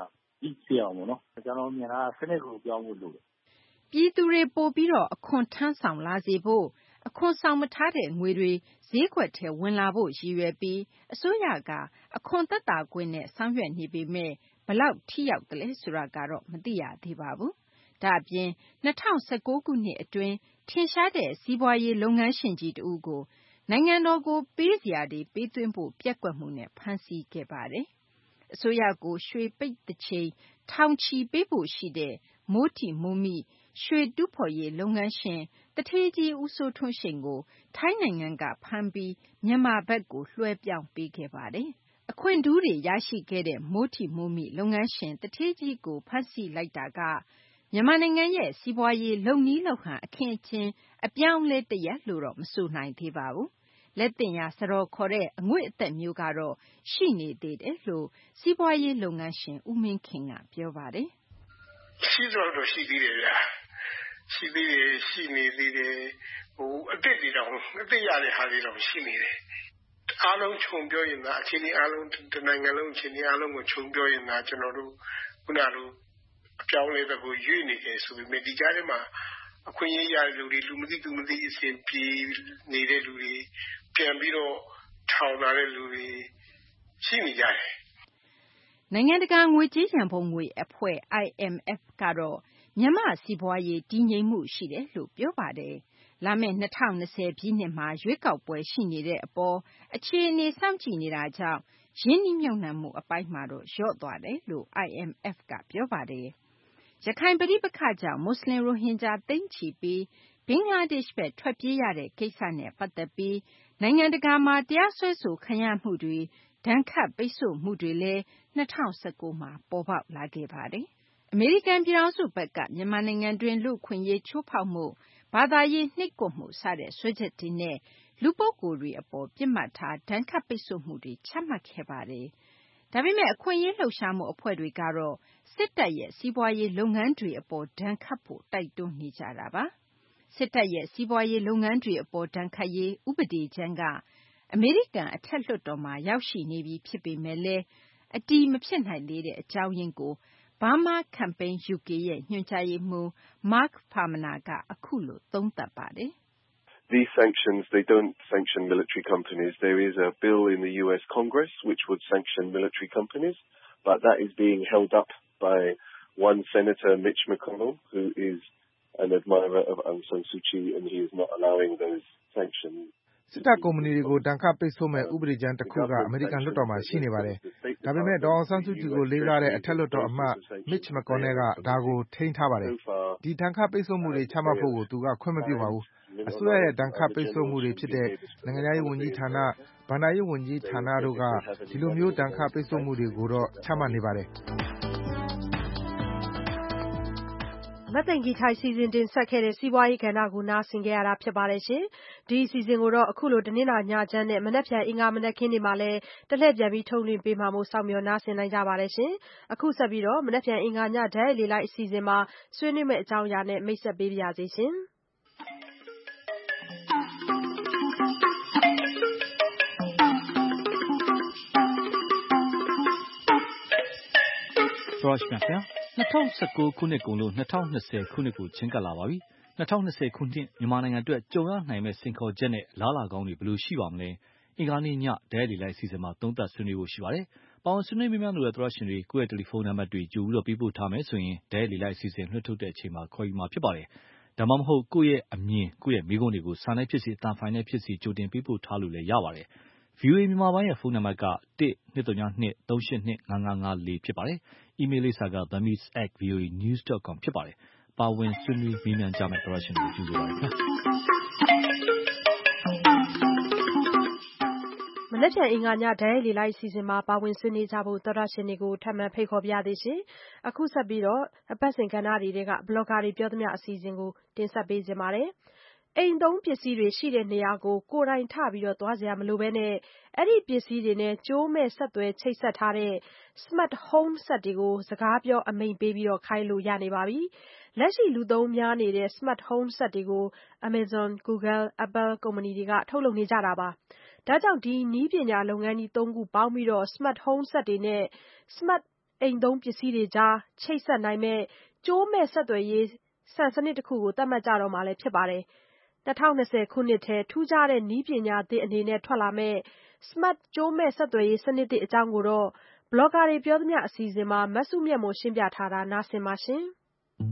ပြီးဖြစ်အောင်ပေါ့နော်ကျွန်တော်မြင်တာစနစ်ကိုပြောင်းဖို့လိုတယ်ပြည်သူတွေပို့ပြီးတော့အခွန်ထမ်းဆောင်လာစေဖို့အခွန်ဆောင်မထားတဲ့ငွေတွေဈေးကွက်ထဲဝင်လာဖို့ရည်ရွယ်ပြီးအစိုးရကအခွန်သက်သာခွင့်နဲ့ဆောင်ရွက်နေပေမဲ့ဘလောက်ထိရောက်တယ်လဲဆိုတာကတော့မသိရသေးပါဘူး။ဒါ့အပြင်၂၀၁၉ခုနှစ်အတွင်းထင်ရှားတဲ့စီးပွားရေးလုပ်ငန်းရှင်ကြီးတဦးကိုနိုင်ငံတော်ကိုပေးစရာတွေပေးသွင်းဖို့ပျက်ကွက်မှုနဲ့ဖမ်းဆီးခဲ့ပါတယ်။အစိုးရကိုရွှေပိတ်တချိန်ထောင်ချီပေးဖို့ရှိတဲ့မိုးတီမိုးမိရွှေတူးဖော်ရေးလုပ်ငန်းရှင်တထေးကြီးဦးစိုးထွန်းရှိန်ကိုထိုင်းနိုင်ငံကဖမ်းပြီးမြန်မာဘက်ကိုလွှဲပြောင်းပေးခဲ့ပါတယ်။အခွင့်ထူးတွေရရှိခဲ့တဲ့မိုးတီမိုးမိလုပ်ငန်းရှင်တထေးကြီးကိုဖမ်းဆီးလိုက်တာကမြန်မာနိုင်ငံရဲ့စီးပွားရေးလုပ်နည်းလုပ်ဟန်အခင်းအကျင်းအပြောင်းလဲတရက်လို့တော့မဆိုနိုင်သေးပါဘူး။လက်တင်ရစတော်ခေါ်တဲ့အငွေ့အသက်မျိုးကတော့ရှိနေသေးတယ်လို့စီးပွားရေးလုပ်ငန်းရှင်ဦးမင်းခင်ကပြောပါတယ်။ရှိတော့တော့ရှိသေးတယ်ဗျာ။ရှိသေးတယ်ရှိနေသေးတယ်ဟိုအစ်စ်တွေတော့အစ်စ်ရတဲ့ဟာတွေတော့ရှိနေတယ်။အားလုံးခြုံပြောရင်ဒါအခြေအနေအားလုံးတနိုင်ငံလုံးအခြေအနေအားလုံးကိုခြုံပြောရင်ဒါကျွန်တော်တို့ခုနလိုအပြောင်းလဲတဲ့ကိုရွေ့နေတယ်ဆိုပေမဲ့ဒီကြားထဲမှာအခွင့်အရေးရတဲ့လူတွေလူမသိသူမသိအစဉ်ပြေနေတဲ့လူတွေပြန်ပြီးတော့ထောင်လာတဲ့လူတွေရှိနေကြတယ်။နိုင်ငံတကာငွေကြေးရန်ပုံငွေအဖွဲ့ I M F ကတော့မြန်မာစီးပွားရေးတည်ငြိမ်မှုရှိတယ်လို့ပြောပါတယ်။လာမယ့်၂၀၂၀ပြည့်နှစ်မှာရွေးကောက်ပွဲရှိနေတဲ့အပေါ်အခြေအနေစောင့်ကြည့်နေတာကြောင့်ရင်းနှီးမြှုပ်နှံမှုအပိုင်းမှာတော့လျော့သွားတယ်လို့ I M F ကပြောပါတယ်။ရခိုင်ပဋိပက္ခကြောင့်မွတ်စလင်ရိုဟင်ဂျာသိန်းချီပြီးဘင်္ဂလားဒေ့ရှ်ဘက်ထွက်ပြေးရတဲ့ကိစ္စနဲ့ပတ်သက်ပြီးနိုင်ငံတကာမှာတရားစွဲဆိုခံရမှုတွေဒဏ်ခတ်ပိတ်ဆို့မှုတွေလည်း၂၀၁၉မှာပေါ်ပေါက်လာခဲ့ပါတယ်။အမေရိကန်ပြည်ထောင်စုဘက်ကမြန်မာနိုင်ငံတွင်းလူ့အခွင့်အရေးချိုးဖောက်မှုဘာသာရေးနှိပ်ကွပ်မှုစတဲ့စွဲချက်တွေနဲ့လူပုဂ္ဂိုလ်တွေအပေါ်ပြစ်မှတ်ထားဒဏ်ခတ်ပိတ်ဆို့မှုတွေချမှတ်ခဲ့ပါတယ်။ဒါပေမဲ့အခွင့်အရေးလှုပ်ရှားမှုအဖွဲ့တွေကတော့စစ်တပ်ရဲ့စီးပွားရေးလုပ်ငန်းတွေအပေါ်ဒဏ်ခတ်ဖို့တိုက်တွန်းနေကြတာပါ။စစ်တပ်ရဲ့စီးပွားရေးလုပ်ငန်းတွေအပေါ်ဒဏ်ခတ်ရေးဥပဒေကြမ်းကအမေရိကန်အထက်လွှတ်တော်မှာရောက်ရှိနေပြီဖြစ်ပေမဲ့လည်းအတည်မဖြစ်နိုင်သေးတဲ့အကြောင်းရင်းကို Burma Campaign ယူ ကေ ရဲ့ညွှန်ကြားရေးမှူး Mark Farmaner ကအခုလိုသုံးသပ်ပါတယ်။ These sanctions, they don't sanction military companies. There is a bill in the U S Congress which would sanction military companies, but that is being held up by one Senator, Mitch McConnell, who is an admirer of Aung San Suu Kyi, and he is not allowing those sanctions. စစ်တပ်ကုမ္ပဏီတွေကိုဒဏ်ခတ်ပိတ်ဆို့မဲ့ဥပဒေကြမ်းတစ်ခုကအမေရိကန်လွှတ်တော်မှာရှိနေပါတယ်။ဒါပေမဲ့ဒေါ်အောင်ဆန်းစုကြည်ကိုလေးစားတဲ့အထက်လွှတ်တော်အမတ် Mitch McConnell ကဒါကိုထိန်းထားပါတယ်။ဒီဒဏ်ခတ်ပိတ်ဆို့မှုတွေချမှတ်ဖို့ကိုသူကခွင့်မပြုပါဘူး။အစိုးရရဲ့ဒဏ်ခတ်ပိတ်ဆို့မှုတွေဖြစ်တဲ့နိုင်ငံခြားရေးဝန်ကြီးဌာန၊ဘဏ္ဍာရေးဝန်ကြီးဌာနတို့ကဒီလိုမျိုးဒဏ်ခတ်ပိတ်ဆို့မှုတွေကိုတော့ချမှတ်နေပါတယ်။မသိင်္ဂီထိုက်စီစဉ်တင်ဆက်ခဲ့တဲ့စီးပွားရေးကဏ္ဍကိုနားဆင်ကြရတာဖြစ်ပါတယ်ရှင်။ဒီအစီအစဉ်ကိုတော့အခုလိုတနင်္လာညချမ်းနဲ့မနက်ဖြန်အင်္ဂါမနက်ခင်းတွေမှာလည်းတလှည့်ပြန်ပြီးထုတ်လွှင့်ပေးမှာမို့စောင့်မျှော်နားဆင်နိုင်ကြပါတယ်ရှင်။အခုဆက်ပြီးတော့မနက်ဖြန်အင်္ဂါညဓာတ်လေလိုက်အစီအစဉ်မှာဆွေးနွေးမယ့်အကြောင်းအရာနဲ့မိတ်ဆက်ပေးပါရစေရှင်။သောရရှိမြတ်၂၀၁၉ခုနှစ်ကုန်လို့၂၀၂၀ခုနှစ်ကိုချဉ်းကပ်လာပါပြီ။၂၀၂၀ခုနှစ်မြန်မာနိုင်ငံအတွက်ကြုံရနိုင်မဲ့စိန်ခေါ်ချက်နဲ့လားလာကောင်းတွေဘယ်လိုရှိပါမလဲ။အင်္ဂါနေ့ညဓာတ်လေလိုက်အစီအစဉ်မှာသုံးသပ်ဆွေးနွေးဖို့ရှိပါတယ်။ပါဝင်ဆွေးနွေးမြန်းလို့ရသောရှင်တွေကိုယ့်ရဲ့တယ်လီဖုန်းနံပါတ်တွေကြိုပြီးတော့ပေးပို့ထားမယ်ဆိုရင်ဓာတ်လေလိုက်အစီအစဉ်လွှင့်ထုတ်တဲ့အချိန်မှာခေါ်ယူမှာဖြစ်ပါတယ်။ဒါမှမဟုတ်ကိုယ့်ရဲ့အမြင်ကိုယ့်ရဲ့မိကုန်းတွေကိုစာနဲ့ဖြစ်စီအသံဖိုင်နဲ့ဖြစ်စီကြိုတင်ပေးပို့ထားလို့လည်းရပါတယ်။ဗွီအိုအေမြန်မာပိုင်းရဲ့ဖုန်းနံပါတ်ကတစ်၂၃၂၃၈၂၅၅၅၄ဖြစ်ပါတယ်။ အီးမေးလ်လိပ်စာက the mix at v o a news dot com ဖြစ်ပါတယ်။ပါဝင်ဆွေးနွေးမေးမြန်းကြမယ့်သောရရှင်တွေကြိုဆိုပါရစေ။မနက်ဖြန်အင်္ဂါညဓာတ်လေလိုက်အစီအစဉ်မှာပါဝင်ဆွေးနွေးကြဖို့သောရရှင်တွေကိုထပ်မံဖိတ်ခေါ်ပါရစေရှင်။အခုဆက်ပြီးတော့အပတ်စဉ်ကဏ္ဍတွေကဘလော့ဂါတွေပြောသမျှအစီအစဉ်ကိုတင်ဆက်ပေးကြပါမယ်။အိမ်သုံးပစ္စည်းတွေရှိတဲ့နေရာကိုကိုယ်တိုင်ထပြီးတော့သွားစရာမလိုဘဲနဲ့အဲ့ဒီပစ္စည်းတွေနဲ့ကြိုးမဲ့ဆက်သွယ်ချိတ်ဆက်ထားတဲ့ Smart Home စက်တွေကိုစကားပြောအမိန့်ပေးပြီးတော့ခိုင်းလို့ရနေပါပြီ။လက်ရှိလူသုံးများနေတဲ့ Smart Home စက်တွေကို Amazon, Google, Apple ကုမ္ပဏီတွေကထုတ်လုပ်နေကြတာပါ။ ဒါကြောင့်ဒီနည်းပညာလုပ်ငန်းကြီးသုံးခုပေါင်းပြီးတော့ Smart Home စက်တွေနဲ့ Smart အိမ်သုံးပစ္စည်းတွေကြားချိတ်ဆက်နိုင်မယ့်ကြိုးမဲ့ဆက်သွယ်ရေးစံစနစ်တစ်ခုကိုသတ်မှတ်ကြတော့မှာလည်းဖြစ်ပါတယ်။၂၀၂၀ခုနှစ်ထဲထူးခြားတဲ့နည်းပညာသစ်အနေနဲ့ထွက်လာမယ့် Smart ကြိုးမဲ့ဆက်သွယ်ရေးစနစ်သစ်အကြောင်းကိုတော့ ဘလော့ဂါတွေပြောသမျှအစီအစဉ်မှာမစုမြတ်မွန်ရှင်းပြထားတာနားဆင်ပါရှင်။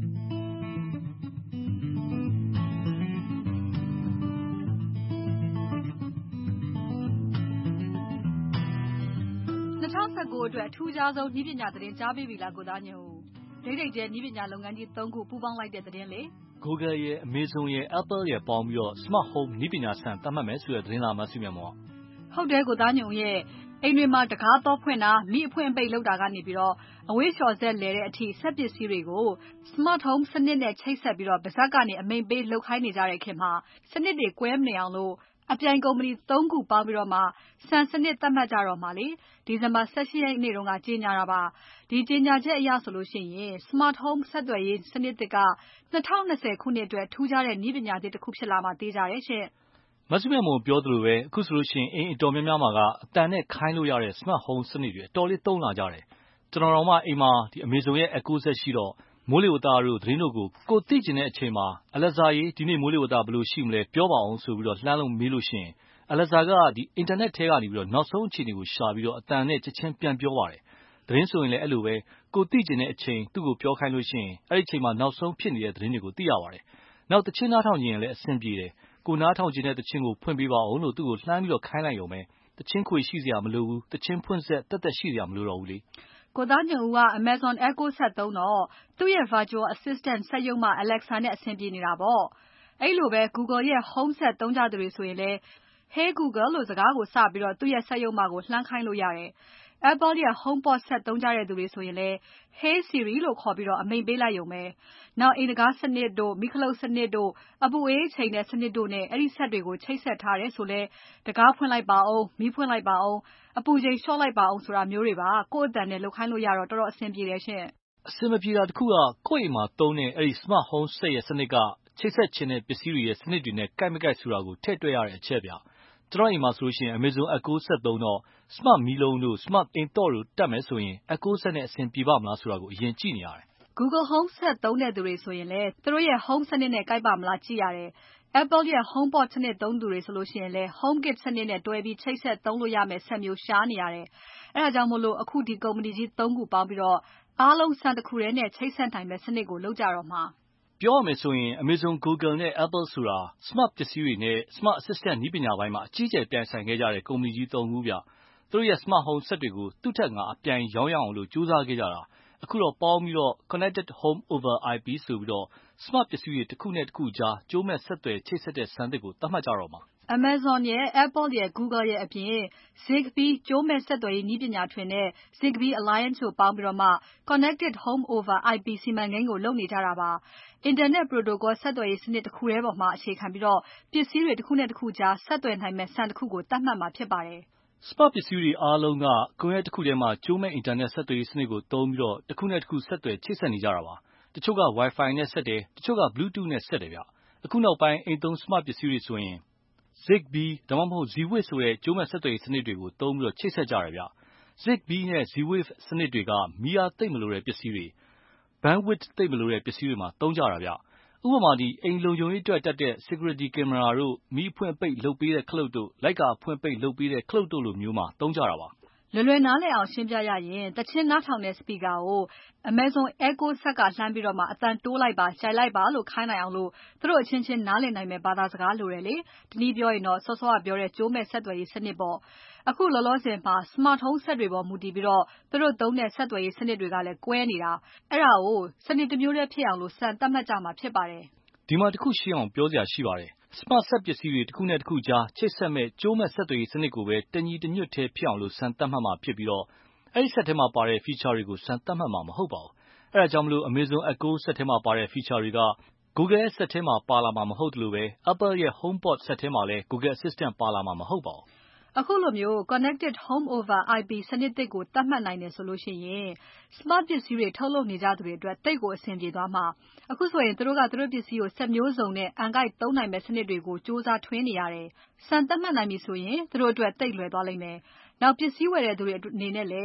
၂၀၁၉အတွက်အထူးခြားဆုံးနည်းပညာသတင်းကြားပြီးပြီလားကိုသားညို့ဒိတ်ဒိတ်ကျဲနည်းပညာလုပ်ငန်းကြီး၃ခုပူးပေါင်းလိုက်တဲ့သတင်းလေ Google ရဲ့ Amazon ရဲ့ Apple ရဲ့ပေါင်းပြီးတော့ Smart Home နည်းပညာစံသတ်မှတ်မယ်ဆိုတဲ့သတင်းလာမှစုမြတ်မောဟုတ်တယ်ကိုသားညိုရဲ့အိမ်တွေမှာတကားတော့ဖွင့်တာမိအဖွင့်ပိတ်လောက်တာကနေပြီးတော့အဝေးလျှော်ဆက်လဲတဲ့အထိဆက်ပစ္စည်းတွေကို Smart Home စနစ်နဲ့ချိတ်ဆက်ပြီးတော့ပါဇက်ကနေအမိန်ပေးလှုပ်ခိုင်းနေကြတဲ့ခင်မှာစနစ်တွေကွဲမနေအောင်လို့အပြိုင်ကုမ္ပဏီ၃ခုပေါင်းပြီးတော့မှစံစနစ်သတ်မှတ်ကြတော့မှာလေဒီဇင်ဘာ၁၈ရက်နေ့တုန်းကကြေညာတာပါဒီကြေညာချက်အရဆိုလို့ရှိရင် Smart Home ဆက်သွယ်ရေးစနစ်တွေက၂၀၂၀ခုနှစ်အတွက်ထူးခြားတဲ့နည်းပညာသစ်တစ်ခုဖြစ်လာမှသိကြတယ်ရှင့်မဆုမြတ်မွန်ပြောသလိုပဲအခုဆိုလို့ရှိရင်အိမ်အတော်များများမှာကအတန်နဲ့ခိုင်းလို့ရတဲ့ Smart Home စနစ်တွေအတော်လေးသုံးလာကြတယ်ကျွန်တော်တို့မှအိမ်မှာဒီ Amazon ရဲ့ Echo Set ရှိတော့မိုးလေဝသတို့သတင်းတို့ကိုကိုသိကျင်တဲ့အချိန်မှာ Alexa ရေဒီနေ့မိုးလေဝသဘယ်လိုရှိမလဲပြောပါအောင်ဆိုပြီးတော့လှမ်းလို့မေးလို့ရှိရင် Alexa ကဒီအင်တာနက်ထဲကနေပြီးတော့နောက်ဆုံးအခြေအနေကိုရှာပြီးတော့အတန်နဲ့ချက်ချင်းပြန်ပြောပါတယ်သတင်းဆိုရင်လည်းအဲ့လိုပဲကိုသိကျင်တဲ့အချိန်သူ့ကိုပြောခိုင်းလို့ရှိရင်အဲ့ဒီအချိန်မှာနောက်ဆုံးဖြစ်နေတဲ့သတင်းတွေကိုသိရပါတယ်နောက်တချင်းနားထောင်ခြင်းလည်းအဆင်ပြေတယ်ကိုနားထောင်ခြင်းတဲ့တချင်းကိုဖွင့်ပေးပါအောင်လို့သူ့ကိုလှမ်းပြီးတော့ခိုင်းလိုက်ရုံပဲတချင်းခွေရှိစရာမလိုဘူးတချင်းဖွင့်ဆက်တက်တက်ရှိစရာမလိုတော့ဘူးလေကိုသားညွန့်ဦးက Amazon Echo Set သုံးတော့သူ့ရဲ့ Virtual Assistant စက်ရုံမှာ Alexa နဲ့အဆင်ပြေနေတာပေါ့အဲ့လိုပဲ Google ရဲ့ Home Set သုံးကြသူတွေဆိုရင်လည်း Hey Google လို့စကားကိုစပြီးတော့သူ့ရဲ့စက်ရုံမှာကိုလှမ်းခိုင်းလို့ရတယ် Apple ရဲ့ HomePod Set သုံးကြတဲ့သူတွေဆိုရင်လည်း Hey Siri လို့ခေါ်ပြီးတော့အမိန့်ပေးလိုက်ရုံပဲနောက်အိမ်တကားစနစ်တို့မိခလုတ်စနစ်တို့အပူအေးချိန်တဲ့စနစ်တို့နဲ့အဲ့ဒီ set တွေကိုချိတ်ဆက်ထားတယ်ဆိုလဲတကားဖွင့်လိုက်ပါအောင်မီးဖွင့်လိုက်ပါအောင်အပူချိန်လျှော့လိုက်ပါအောင်ဆိုတာမျိုးတွေပါကိုယ့်အတန်နဲ့လုပ်ခိုင်းလို့ရတော့တော်တော်အဆင်ပြေတယ်ရှင့်အဆင်မပြေတာတခုကကိုယ့်အိမ်မှာသုံးတဲ့အဲ့ဒီ Smart Home Set ရဲ့စနစ်ကချိတ်ဆက်ခြင်းတဲ့ပစ္စည်းတွေရဲ့စနစ်တွေနဲ့ကိုက်မကိုက်ဆိုတာကိုထည့်တွက်ရတဲ့အချက်ပြကျွန်တော်အိမ်မှာဆိုလို့ရှိရင် Amazon Echo Set သုံးတော့ Smart မီးလုံးတို့ Smart အိမ်တော့တို့တက်မယ်ဆိုရင် Echo Set နဲ့အဆင်ပြေပါမလားဆိုတာကိုအရင်ကြည့်နေရတယ် Google Home Set သုံးတဲ့သူတွေဆိုရင်လည်းသူတို့ရဲ့ Home စနစ်နဲ့ကိုက်ပါမလားကြည့်ရတယ် Apple ရဲ့ HomePod စနစ်သုံးသူတွေဆိုလို့ရှိရင်လည်း HomeKit စနစ်နဲ့တွဲပြီးချိတ်ဆက်သုံးလို့ရမယ့်ဆက်မျိုးရှားနေရတယ်အဲဒါကြောင့်မို့လို့အခုဒီကုမ္ပဏီကြီး၃ခုပေါင်းပြီးတော့အားလုံးစံတစ်ခုတည်းနဲ့ချိတ်ဆက်နိုင်မယ့်စနစ်ကိုလုပ်ကြတော့မှာပြောရမယ်ဆိုရင် Amazon Google နဲ့ Apple ဆိုတာ Smart ပစ္စည်းတွေနဲ့ Smart Assistant နည်းပညာပိုင်းမှာအကြီးအကျယ်ပြိုင်ဆိုင်ခဲ့ကြတဲ့ကုမ္ပဏီကြီး၃ခုပြသူတို့ရဲ့ Smart Home Set တွေကိုသူ့ထက်ငါအပြိုင်ရောင်းရအောင်လို့ကြိုးစားခဲ့ကြတာအခုတော့ပေါင်းပြီးတော့ Connected Home over အိုင် ပီ ဆိုပြီးတော့ Smart ပစ္စည်းတွေတစ်ခုနဲ့တစ်ခုကြားကြိုးမဲ့ဆက်သွယ်ချိတ်ဆက်တဲ့စံသစ်ကိုသတ်မှတ်ကြတော့မှာ Amazon ရဲ့ Apple ရဲ့ Google ရဲ့အပြင် Zigbee ကြိုးမဲ့ဆက်သွယ်ရေးနည်းပညာထွင်တဲ့ Zigbee Alliance တို့ပေါင်းပြီးတော့မှ Connected Home over အိုင် ပီ စီမံကိန်းကိုလုပ်နေကြတာပါအင်တာနက် Protocol ဆက်သွယ်ရေးစနစ်တစ်ခုထဲပေါ်မှာအခြေခံပြီးတော့ပစ္စည်းတွေတစ်ခုနဲ့တစ်ခုကြားဆက်သွယ်နိုင်မယ့်စံတစ်ခုကိုသတ်မှတ်မှာဖြစ်ပါတယ် Smart ပစ္စည်းတွေအားလုံးကကွန်ရက်တစ်ခုထဲမှာကြိုးမဲ့အင်တာနက်ဆက်သွယ်ရေးစနစ်ကိုသုံးပြီးတော့တစ်ခုနဲ့တစ်ခုဆက်သွယ်ချိတ်ဆက်နေကြတာပါတချို့က Wi-Fi နဲ့ဆက်တယ်တချို့က Bluetooth နဲ့ဆက်တယ်ဗျအခုနောက်ပိုင်းအိမ်သုံး Smart ပစ္စည်းတွေဆိုရင် Zigbee ဒါမှမဟုတ် Z-Wave ဆိုတဲ့ကြိုးမဲ့ဆက်သွယ်ရေးစနစ်တွေကိုသုံးပြီးတော့ချိတ်ဆက်ကြတယ်ဗျ Zigbee နဲ့ Z-Wave စနစ်တွေကမီးအားသိပ်မလိုတဲ့ပစ္စည်းတွေ Bandwidth သိပ်မလိုတဲ့ပစ္စည်းတွေမှာသုံးကြတာဗျဥပမာဒီအိမ်လုံခြုံရေးအတွက်တက်တဲ့ Security Camera တို့မီးဖွင့်ပိတ်လုပ်ပေးတဲ့ခလုတ်တို့လိုက်ကဖွင့်ပိတ်လုပ်ပေးတဲ့ခလုတ်တို့လိုမျိုးမှာသုံးကြတာပါလွယ်လွယ်နားလည်အောင်ရှင်းပြရရင်တချင်းနားထောင်တဲ့ speaker ကို Amazon Echo Set ကလှမ်းပြီးတော့မှအသံတိုးလိုက်ပါကြိုင်လိုက်ပါလို့ခိုင်းနိုင်အောင်လို့သူတို့အချင်းချင်းနားလည်နိုင်မယ့်ဘာသာစကားလိုတယ်လေတနည်းပြောရင်တော့စောစောကပြောတဲ့ကြိုးမဲ့ဆက်သွယ်ရေးစနစ်ပေါ့အခုလောလောဆယ်မှာ Smart Home Set တွေပေါ်မူတည်ပြီးတော့သူတို့သုံးတဲ့ဆက်သွယ်ရေးစနစ်တွေကလည်းကွဲနေတာအဲ့ဒါကိုစနစ်တစ်မျိုးတည်းဖြစ်အောင်လို့စံသတ်မှတ်ကြမှာဖြစ်ပါတယ်ဒီမှာတစ်ခုရှင်းအောင်ပြောစရာရှိပါတယ် Smart Set ပစ္စည်းတွေတစ်ခုနဲ့တစ်ခုကြားချိတ်ဆက်မဲ့ကြိုးမဲ့ဆက်သွယ်ရေးစနစ်ကိုပဲတညီတညွတ်ထဲဖြစ်အောင်လို့စံသတ်မှတ်မှာဖြစ်ပြီးတော့အဲ့ဒီ set ထဲမှာပါတဲ့ feature တွေကိုစံသတ်မှတ်မှာမဟုတ်ပါဘူးအဲ့ဒါကြောင့်မလို့ Amazon Echo Set ထဲမှာပါတဲ့ feature တွေက Google ရဲ့ set ထဲမှာပါလာမှာမဟုတ်လို့ပဲ Apple ရဲ့ HomePod set ထဲမှာလည်း Google Assistant ပါလာမှာမဟုတ်ပါဘူးအခုလိုမျိုး Connected Home over အိုင် ပီ စနစ်သစ်ကိုသတ်မှတ်နိုင်တယ်ဆိုလို့ရှိရင် Smart ပစ္စည်းတွေထုတ်လုပ်နေကြသူတွေအတွက်သိပ်ကိုအဆင်ပြေသွားမှာအခုဆိုရင်သူတို့ကသူတို့ပစ္စည်းကိုစက်မျိုးစုံနဲ့အန်ကိုက်သုံးနိုင်မဲ့စနစ်တွေကိုစူးစမ်းထွင်းနေရတယ်စံသတ်မှတ်နိုင်ပြီဆိုရင်သူတို့အတွက်သိပ်လွယ်သွားလိမ့်မယ်နောက်ပစ္စည်းဝယ်တဲ့သူတွေအနေနဲ့လည်း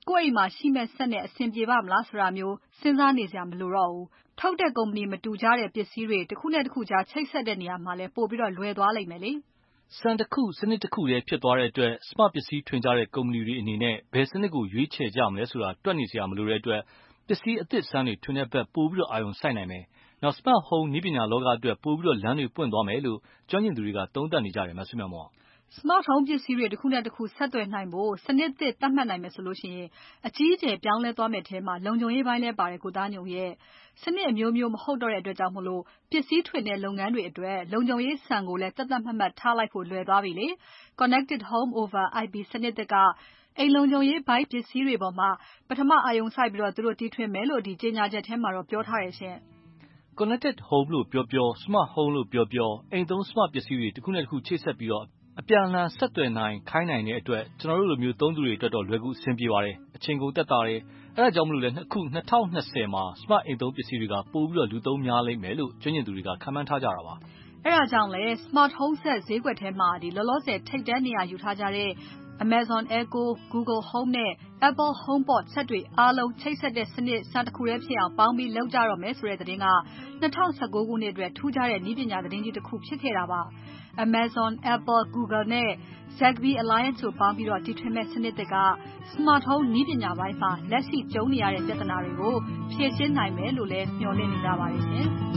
ကိုယ့်အိမ်မှာရှိမဲ့စက်နဲ့အဆင်ပြေပါ့မလားဆိုတာမျိုးစဉ်းစားနေစရာမလိုတော့ဘူး။ထုတ်တဲ့ကုမ္ပဏီမတူကြတဲ့ပစ္စည်းတွေတစ်ခုနဲ့တစ်ခုကြားချိတ်ဆက်တဲ့နေရာမှာလည်းပိုပြီးတော့လွယ်သွားလိမ့်မယ်လေ။စံတစ်ခုစနစ်တစ်ခုတည်းဖြစ်သွားတဲ့အတွက် Smart ပစ္စည်းထွင်ကြတဲ့ကုမ္ပဏီတွေအနေနဲ့ဘယ်စနစ်ကိုရွေးချယ်ကြမလဲဆိုတာတွက်နေစရာမလိုတဲ့အတွက်ပစ္စည်းအသစ်စမ်းတွေထွင်တဲ့ဘက်ပိုပြီးတော့အာရုံစိုက်နိုင်မယ်။နောက် Smart Home နည်းပညာလောကအတွက်ပိုပြီးတော့လမ်းတွေပွင့်သွားမယ်လို့ကျွမ်းကျင်သူတွေကသုံးသပ်နေကြတယ်မဆုမြတ်မောင်။ Smart Home ပစ္စည်းတွေတစ်ခုနဲ့တစ်ခုဆက်သွယ်နိုင်ဖို့စနစ်သစ်သတ်မှတ်နိုင်မယ်ဆိုလို့ရှိရင်အကြီးအကျယ်ပြောင်းလဲသွားမယ့်ထဲမှာလုံခြုံရေးပိုင်းလည်းပါတယ်ကိုသားညုံရဲ့စနစ်အမျိုးမျိုးမဟုတ်တော့တဲ့အတွက်ကြောင့်မလို့ပစ္စည်းထွင်တဲ့လုပ်ငန်းတွေအတွက်လုံခြုံရေးစံကိုလည်းတတ်တတ်မှတ်မှတ်ထားလိုက်ဖို့လွယ်သွားပြီလေ။ Connected Home over အိုင် ပီ စနစ်သစ်ကအိမ်လုံခြုံရေးဘိုင်းပစ္စည်းတွေပေါ်မှာပထမအာရုံစိုက်ပြီးတော့သူတို့တီထွင်မယ်လို့ဒီကြေညာချက်ထဲမှာတော့ပြောထားရရှင်။ Connected Home လို့ပြောပြော Smart Home လို့ပြောပြောအိမ်သုံး Smart ပစ္စည်းတွေတစ်ခုနဲ့တစ်ခုချိတ်ဆက်ပြီးတော့အပြန်အလှန်ဆက်သွယ်နိုင်ခိုင်းနိုင်တဲ့အတွက်ကျွန်တော်တို့လိုမျိုးသုံးသူတွေအတွက်တော့လွယ်ကူအဆင်ပြေပါတယ်အချိန်ကုန်သက်သာတယ်အဲဒါကြောင့်မလို့လဲအခု၂၀၂၀မှာ Smart အိမ်သုံးပစ္စည်းတွေကပိုပြီးတော့လူသုံးများလိမ့်မယ်လို့ကျွမ်းကျင်သူတွေကခန့်မှန်းထားကြတာပါအဲဒါကြောင့်လဲ Smart Home set ဈေးကွက်ထဲမှာဒီလောလောဆယ်ထိပ်တန်းနေရာယူထားကြတဲ့ Amazon Echo, Google Home နဲ့ Apple HomePod စက်တွေအားလုံးချိတ်ဆက်တဲ့စနစ်စံတစ်ခုတည်းဖြစ်အောင်ပေါင်းပြီးလုပ်ကြတော့မယ်ဆိုတဲ့သတင်းက၂၀၁၉ခုနှစ်အတွက်ထူးခြားတဲ့နည်းပညာသတင်းကြီးတစ်ခုဖြစ်ခဲ့တာပါ။ Amazon, Apple, Google နဲ့ Zigbee Alliance တို့ပေါင်းပြီးတော့တီထွင်မဲ့စနစ်သစ်က Smart Home နည်းပညာပိုင်းမှာလက်ရှိကြုံနေရတဲ့ပြဿနာတွေကိုဖြေရှင်းနိုင်မယ်လို့လည်းမျှော်လင့်နေကြပါတယ်ရှင်။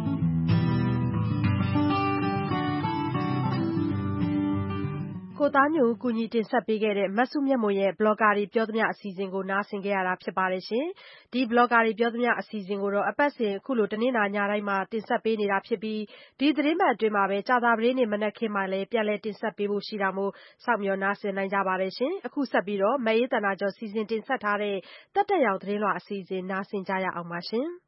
ကိုသားညွန့်ကူညီတင်ဆက်ပေးခဲ့တဲ့မဆုမြတ်မွန်ရဲ့ Blogger တွေပြောသမျှအစီအစဉ်ကိုနားဆင်ကြရတာဖြစ်ပါတယ်ရှင်။ဒီ Blogger တွေပြောသမျှအစီအစဉ်ကိုတော့အပတ်စဉ်အခုလိုတနင်္လာညတိုင်းမှာတင်ဆက်ပေးနေတာဖြစ်ပြီးဒီသတင်းပတ်အတွင်းမှာပဲကြာသပတေးနေ့မနက်ခင်းမှာလည်းပြန်လည်တင်ဆက်ပေးဖို့ရှိတာမို့စောင့်မျှော်နားဆင်နိုင်ကြပါတယ်ရှင်။အခုဆက်ပြီးတော့မအေးသန္တာကျော်စီစဉ်တင်ဆက်ထားတဲ့တက်တက်ရောင်သတင်းလွှာအစီအစဉ်နားဆင်ကြရအောင်ပါရှင်။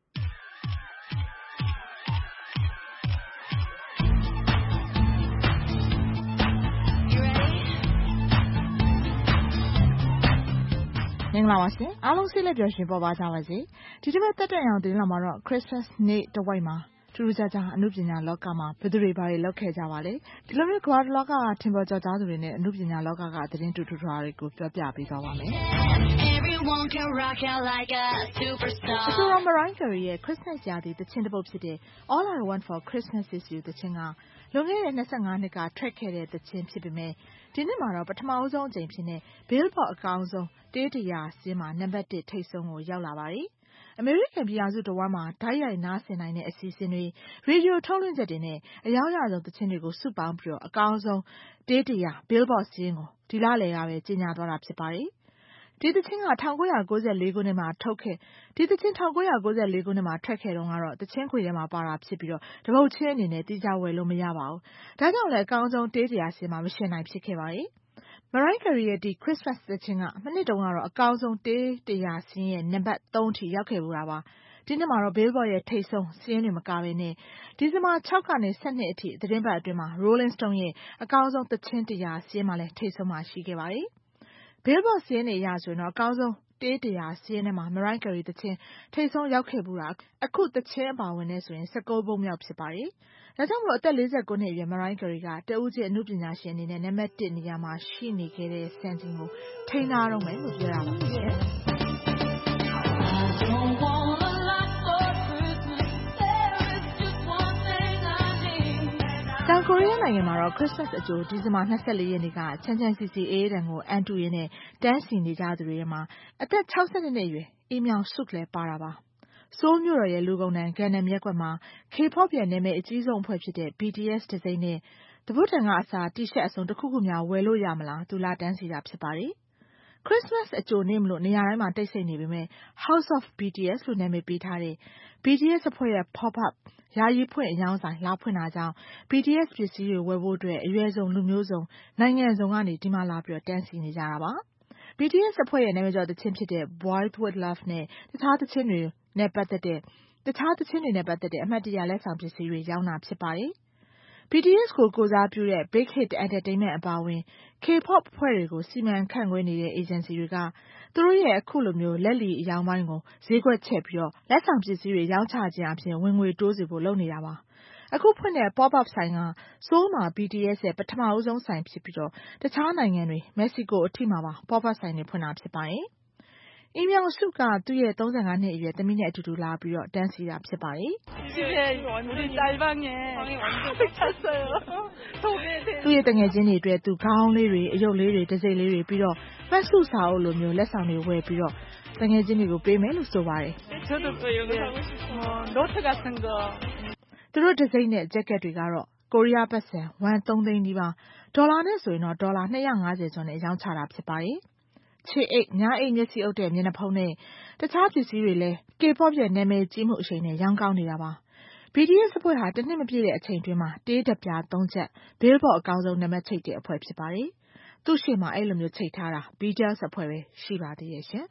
မင်္ဂလာပါရှင်အားလုံးစိတ်လက်ပျော်ရွှင်ပေါ်ပါကြပါစေဒီတစ်ပတ်တက်တက်အောင်သတင်းလာမှာတော့ Christmas နေ့တဝိုက်မှာထူးထူးခြားခြားအမှုပညာလောကမှာဘယ်သူတွေဘာတွေလုပ်ခဲ့ကြပါလဲဒီလိုမျိုးကမ္ဘာလောကကထင်ပေါ်ကျော်ကြားသူတွေနဲ့အမှုပညာလောကကသတင်းတူထူထွားတွေကိုပြောပြပေးသွားပါမယ်အဆိုတော် Mariah Carey ရဲ့ Christmas ရာသီသီချင်းတစ်ပုဒ်ဖြစ်တဲ့ All I Want for Christmas Is You သီချင်းကလွန်ခဲ့တဲ့၂၅နှစ်ကထွက်ခဲ့တဲ့သီချင်းဖြစ်ပေမဲ့ဒီနှစ်မှာတော့ပထမဦးဆုံးအကြိမ်ဖြစ်တဲ့ Billboard အကောင်းဆုံးတေးတရာစီးမှာနံပါတ်တစ်ထိပ်ဆုံးကိုရောက်လာပါတယ်။အမေရိကန်ပြည်ထောင်စုတစ်ဝန်းမှာဓာတ်ရိုက်နားဆင်နိုင်တဲ့အစီအစဉ်တွေရေဒီယိုထုတ်လွှင့်ချက်တွေနဲ့အရောက်ရဆုံးသီချင်းတွေကိုစုပေါင်းပြီးတော့အကောင်းဆုံးတေးတရာ Billboard စီးရင်ကိုဒီလလယ်ကပဲကြီးညာသွားတာဖြစ်ပါတယ်။ဒီသီချင်းက၁၉၉၄ခုနှစ်မှာထုတ်ခဲ့ဒီသီချင်း၁၉၉၄ခုနှစ်မှာထွက်ခဲ့တော့ကတော့သီချင်းခွေထဲမှာပါတာဖြစ်ပြီးတော့တပုတ်ချင်းအနေနဲ့တီးကြဝယ်လို့မရပါဘူး။ဒါကြောင့်လည်းအကောင်းဆုံးတေးတရာစီးမှာမရှင်နိုင်ဖြစ်ခဲ့ပါတယ်။ Mariah Carey ရဲ့ဒီ Christmas သီချင်းကမနှစ်တုန်းကတော့အကောင်းဆုံးတေးတရာစီးရဲ့နံပါတ်သုံးထိရောက်ခဲ့ဘူးတာပါ။ဒီနှစ်မှာတော့ Billboard ရဲ့ထိပ်ဆုံးစီးရင်တွေမကဘဲနဲ့ဒီဇင်ဘာ၆ကနေ၁၂အထိသတင်းပတ်အတွင်းမှာ Rolling Stone ရဲ့အကောင်းဆုံးသီချင်းတရာစီးမှာလည်းထိပ်ဆုံးမှာရှိခဲ့ပါတယ်။ Billboard စီးရင်တွေအရဆိုရင်တော့အကောင်းဆုံးတေးတရာစီးရင်ထဲမှာ Mariah Carey သီချင်းထိပ်ဆုံးရောက်ခဲ့ဘူးတာအခုသီချင်းအပါဝင်နဲ့ဆိုရင်၁၉ပုဒ်မြောက်ဖြစ်ပါတယ်။ဒါကြောင့်မလို့အသက်၄၉နှစ်အရွယ် Mariah Carey ကတဦးချင်းအမှုပညာရှင်အနေနဲ့နံပါတ်တစ်နေရာမှာရှိနေခဲ့တဲ့စံချိန်ကိုထိန်းထားတော့မယ်လို့ပြောရပါမယ်ရှင်။တောင်ကိုရီးယားနိုင်ငံမှာတော့ Christmas အကြိုဒီဇင်ဘာ၂၄ရက်နေ့ကချမ်းချမ်းစီစီအေးအေးတန်ကိုအန်တူရင်းနဲ့တန်းစီနေကြသူတွေထဲမှာအသက်၆၂နှစ်အရွယ်အေးမြောင်စုကလည်းပါတာပါ။ဆိုးလ်မြို့တော်ရဲ့လူကုန်တန်းဂန်နမ်ရပ်ကွက်မှာ K-pop ရဲ့နာမည်အကြီးဆုံးအဖွဲ့ဖြစ်တဲ့ ဘီ တီ အက်စ် တံဆိပ်နဲ့တပုတ်တန်ကအစားတီရှပ်အစုံတစ်ခုခုများဝယ်လို့ရမလားသူလာတန်းစီတာဖြစ်ပါတယ်။ Christmas အကြိုနေ့မလို့နေရာတိုင်းမှာတိတ်ဆိတ်နေပေမဲ့ House of ဘီ တီ အက်စ် လို့နာမည်ပေးထားတဲ့ ဘီ တီ အက်စ် အဖွဲ့ရဲ့ Pop-up ယာယီဖွင့်အရောင်းဆိုင်လာဖွင့်တာကြောင့် ဘီ တီ အက်စ် ပစ္စည်းတွေဝယ်ဖို့အတွက်အရွယ်စုံလူမျိုးစုံနိုင်ငံစုံကနေဒီမှာလာပြီးတန်းစီနေကြတာပါ။ ဘီ တီ အက်စ် အဖွဲ့ရဲ့နာမည်ကျော်သီချင်းဖြစ်တဲ့ Boys with Love နဲ့တခြားသီချင်းတွေနဲ့ပတ်သက်တဲ့တခြားသီချင်းတွေနဲ့ပတ်သက်တဲ့အမှတ်တရလက်ဆောင်ပစ္စည်းတွေရောင်းတာဖြစ်ပါတယ်။ ဘီ တီ အက်စ် ကိုကိုယ်စားပြုတဲ့ Big Hit Entertainment အပါအဝင် K-pop အဖွဲ့တွေကိုစီမံခန့်ခွဲနေတဲ့အေဂျင်စီတွေကသူတို့ရဲ့အခုလိုမျိုးလက်လီအရောင်းပိုင်းကိုဈေးကွက်ချက်ပြီးတော့လက်ဆောင်ပစ္စည်းတွေရောင်းချခြင်းအပြင်ဝင်ငွေတိုးစေဖို့လုပ်နေတာပါ။အခုဖွင့်တဲ့ pop-up ဆိုင်က ဆိုးလ်မှာ ဘီ တီ အက်စ် ရဲ့ပထမဆုံးဆိုင်ဖြစ်ပြီးတော့တခြားနိုင်ငံတွေမက္ကဆီကိုအထိမှာပါ pop-up ဆိုင်တွေဖွင့်တာဖြစ်ပါတယ်။ အီမြောင်စုကသူ့ရဲ့သုံးဆယ့်ငါးနှစ်အရွယ်သမီးနဲ့အတူတူလာပြီးတော့တန်းစီတာဖြစ်ပါတယ်။ သူ့ရဲ့တငယ်ချင်းတွေအတွက်သူခေါင်းလေးတွေအယုတ်လေးတွေတံဆိပ်လေးတွေပြီးတော့မတ်စုစာအုပ်လိုမျိုးလက်ဆောင်တွေဝယ်ပြီးတော့တငယ်ချင်းတွေကိုပေးမယ်လို့ဆိုပါတယ်။သူတို့တံဆိပ်နဲ့ဂျက်ကက်တွေကတော့ကိုရီးယားဘတ်စံဝမ်သုံးသိန်းနီးပါးဒေါ်လာနဲ့ဆိုရင်တော့ဒေါ်လာနှစ်ရာ့ငါးဆယ်ကျော်နဲ့ရောင်းချတာဖြစ်ပါတယ်။ခြေအိတ်ညအိတ်မျက်စိအုပ်တဲ့မျက်နှာဖုံးနဲ့တခြားပစ္စည်းတွေလည်း K-pop ရဲ့နာမည်ကြီးမှုအရှိန်နဲ့ရောင်းကောင်းနေတာပါ။ ဘီ တီ အက်စ် အဖွဲ့ဟာတစ်နှစ်မပြည့်တဲ့အချိန်အတွင်းမှာတေးဓာတ်ပြားသုံးချက် Billboard အကောင်းဆုံးနံပါတ်ချိတ်တဲ့အဖွဲ့ဖြစ်ပါတယ်။သူ့ရှေ့မှာအဲ့လိုမျိုးချိတ်ထားတာ ဘီ တီ အက်စ် အဖွဲ့ပဲရှိပါသေးရဲ့ရှင်။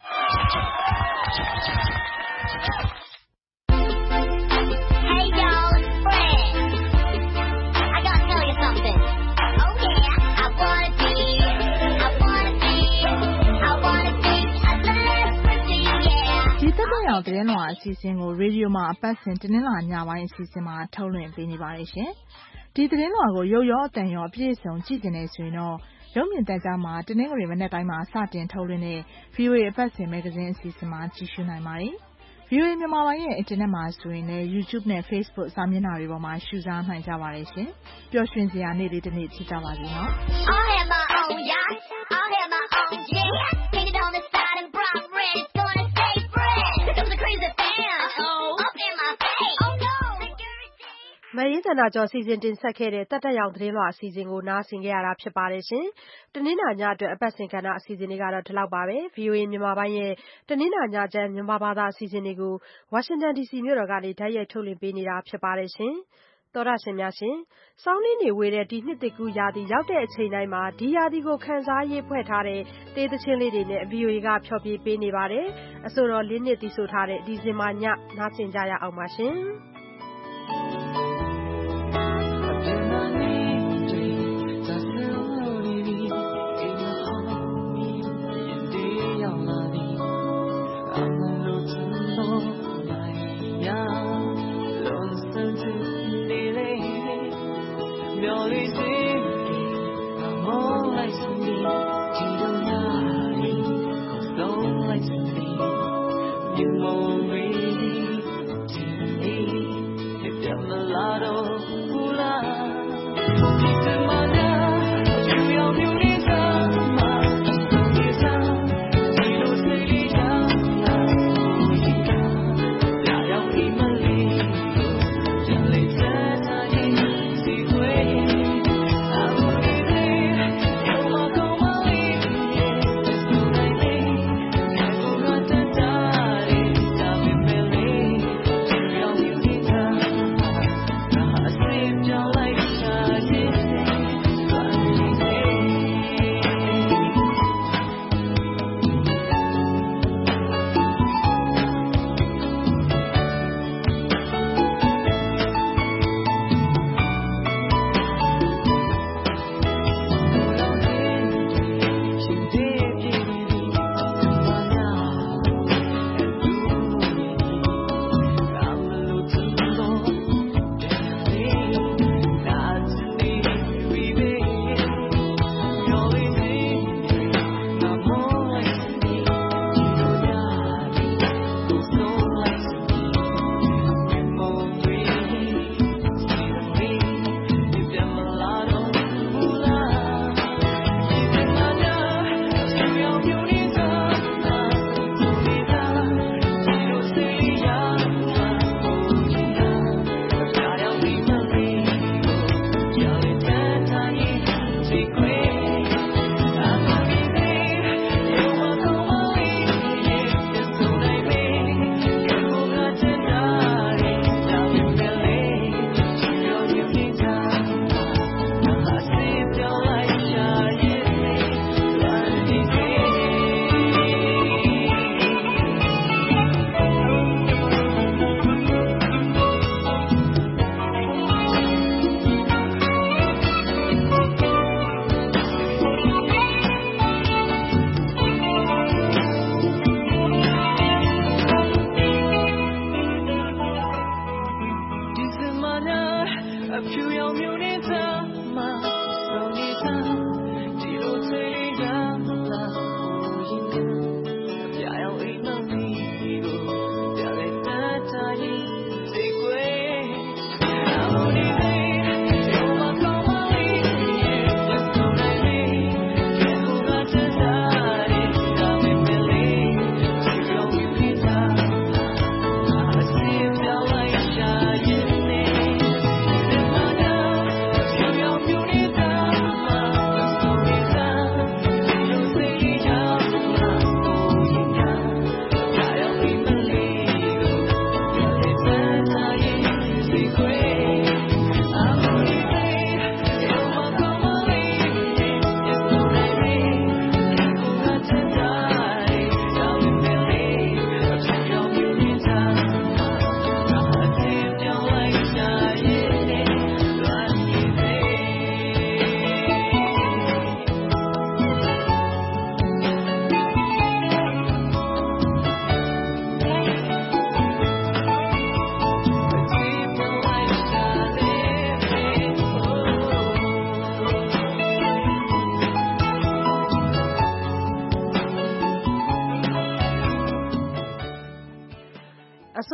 Hey y'all, it's Fred. I gotta tell you something. Oh yeah, I wanna be, I wanna be, I wanna be a celebrity, yeah. ဒီသက်သက်ရောင်သတင်းလွှာအစီအစဉ်ကိုရေဒီယိုမှာအပတ်စဉ်တင်းလာညပိုင်းအစီအစဉ်မှာထုတ်လွှင့်ပေးနေပါတယ်ရှင်။ဒီသတင်းလွှာကိုရုပ်ရောအသံရောအပြည့်အစုံကြည့်နေဆိုရင်တော့ရုပ်မြင်သံကြားမှာတနင်္ဂနွေမနက်ပိုင်းမှာစတင်ထုတ်လွှင့်တဲ့ ဗီအိုအေ အပတ်စဉ်မဂ္ဂဇင်းအစီအစဉ်မှာကြည့်ရှုနိုင်ပါတယ်။ ဗီအိုအေမြန်မာပိုင်းရဲ့အင်တာနက်မှာဆိုရင်လည်း YouTube နဲ့ Facebook စာမျက်နှာတွေပေါ်မှာရှုစားနိုင်ကြပါတယ်ရှင်။ပျော်ရွှင်စရာနေ့လေးတစ်နေ့ဖြစ်ကြပါစေနော်။ I'll have my own yacht, I'll have my own jet, painted on the side in bright red, it's gonna stay fresh. Here comes a crazy fan, up in my face. Oh no, security. မရင်းသန္တာကျော်စီစဉ်တင်ဆက်ခဲ့တဲ့တတ်တတ်ရောင်သတင်းလွှာအစီအစဉ်ကိုနားဆင်ကြရတာဖြစ်ပါတယ်ရှင်။တနင်္လာညအတွက်အပတ်စဉ်ကဏ္ဍအစီအစဉ်တွေကတော့ဒီလောက်ပါပဲ။ ဗီအိုအေမြန်မာပိုင်းရဲ့တနင်္လာညချမ်းမြန်မာဘာသာအစီအစဉ်တွေကိုဝါရှင်တန်ဒီစီမြို့တော်ကနေတိုက်ရိုက်ထုတ်လွှင့်ပေးနေတာဖြစ်ပါတယ်ရှင်။သောရရှင်များရှင်စောင်းနှင်းနေဝေးတဲ့ဒီနှစ်တကူရာသီရောက်တဲ့အချိန်တိုင်းမှာဒီရာသီကိုခံစားရေးဖွဲ့ထားတဲ့တေးသချင်းလေးတွေနဲ့ ဗီအိုအေ ကဖျော်ဖြေပေးနေပါတယ်။အဆိုတော်လေးနှစ်တီးဆိုထားတဲ့ဒီဇင်ဘာညနားဆင်ကြရအောင်ပါရှင်။ You won't really to me.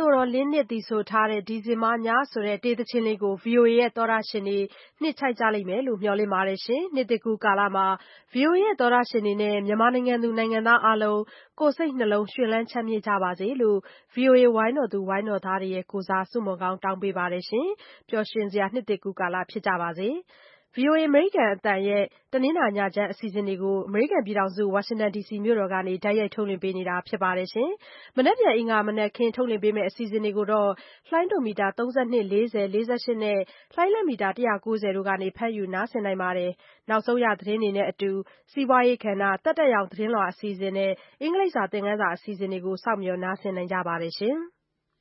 ဆိုတော်လင်းနှစ်သီဆိုထားတဲ့ဒီဇင်ဘာညဆိုတဲ့တေးသချင်းလေးကို ဗွီအိုအေရဲ့သောတာရှင်တွေနှစ်ချိုက်ကြလိမ့်မယ်လို့မျှော်လင့်ပါတယ်ရှင်။နှစ်သစ်ကူးကာလမှာ ဗွီအိုအေရဲ့သောတာရှင်တွေနဲ့မြန်မာနိုင်ငံသူနိုင်ငံသားအားလုံးကိုယ်စိတ်နှလုံးရွှင်လန်းချမ်းမြေ့ကြပါစေလို့ ဗွီအိုအေဝိုင်းတော်သူဝိုင်းတော်သားတွေရဲ့ကိုယ်စားဆုမွန်ကောင်းတောင်းပေးပါတယ်ရှင်။ပျော်ရွှင်စရာနှစ်သစ်ကူးကာလဖြစ်ကြပါစေ။ဗွီအိုအေအမေရိကန်အသံရဲ့တနင်္လာညချမ်းအစီအစဉ်တွေကိုအမေရိကန်ပြည်ထောင်စုဝါရှင်တန်ဒီစီမြို့တော်ကနေတိုက်ရိုက်ထုတ်လွှင့်ပေးနေတာဖြစ်ပါတယ်ရှင်။မနက်ဖြန်အင်္ဂါမနက်ခင်းထုတ်လွှင့်ပေးမယ့်အစီအစဉ်တွေကိုတော့လှိုင်းဒိုမီတာသုံး၂၄၀ ၄၈နဲ့လှိုင်းလက်မီတာ၁၉၀တို့ကနေဖမ်းယူနားဆင်နိုင်ပါတယ်။နောက်ဆုံးရသတင်းတွေနဲ့အတူစီးပွားရေးကဏ္ဍ၊သက်တက်ရောင်သတင်းလွှာအစီအစဉ်နဲ့အင်္ဂလိပ်စာသင်ခန်းစာအစီအစဉ်တွေကိုစောင့်မျှော်နားဆင်နိုင်ကြပါတယ်ရှင်။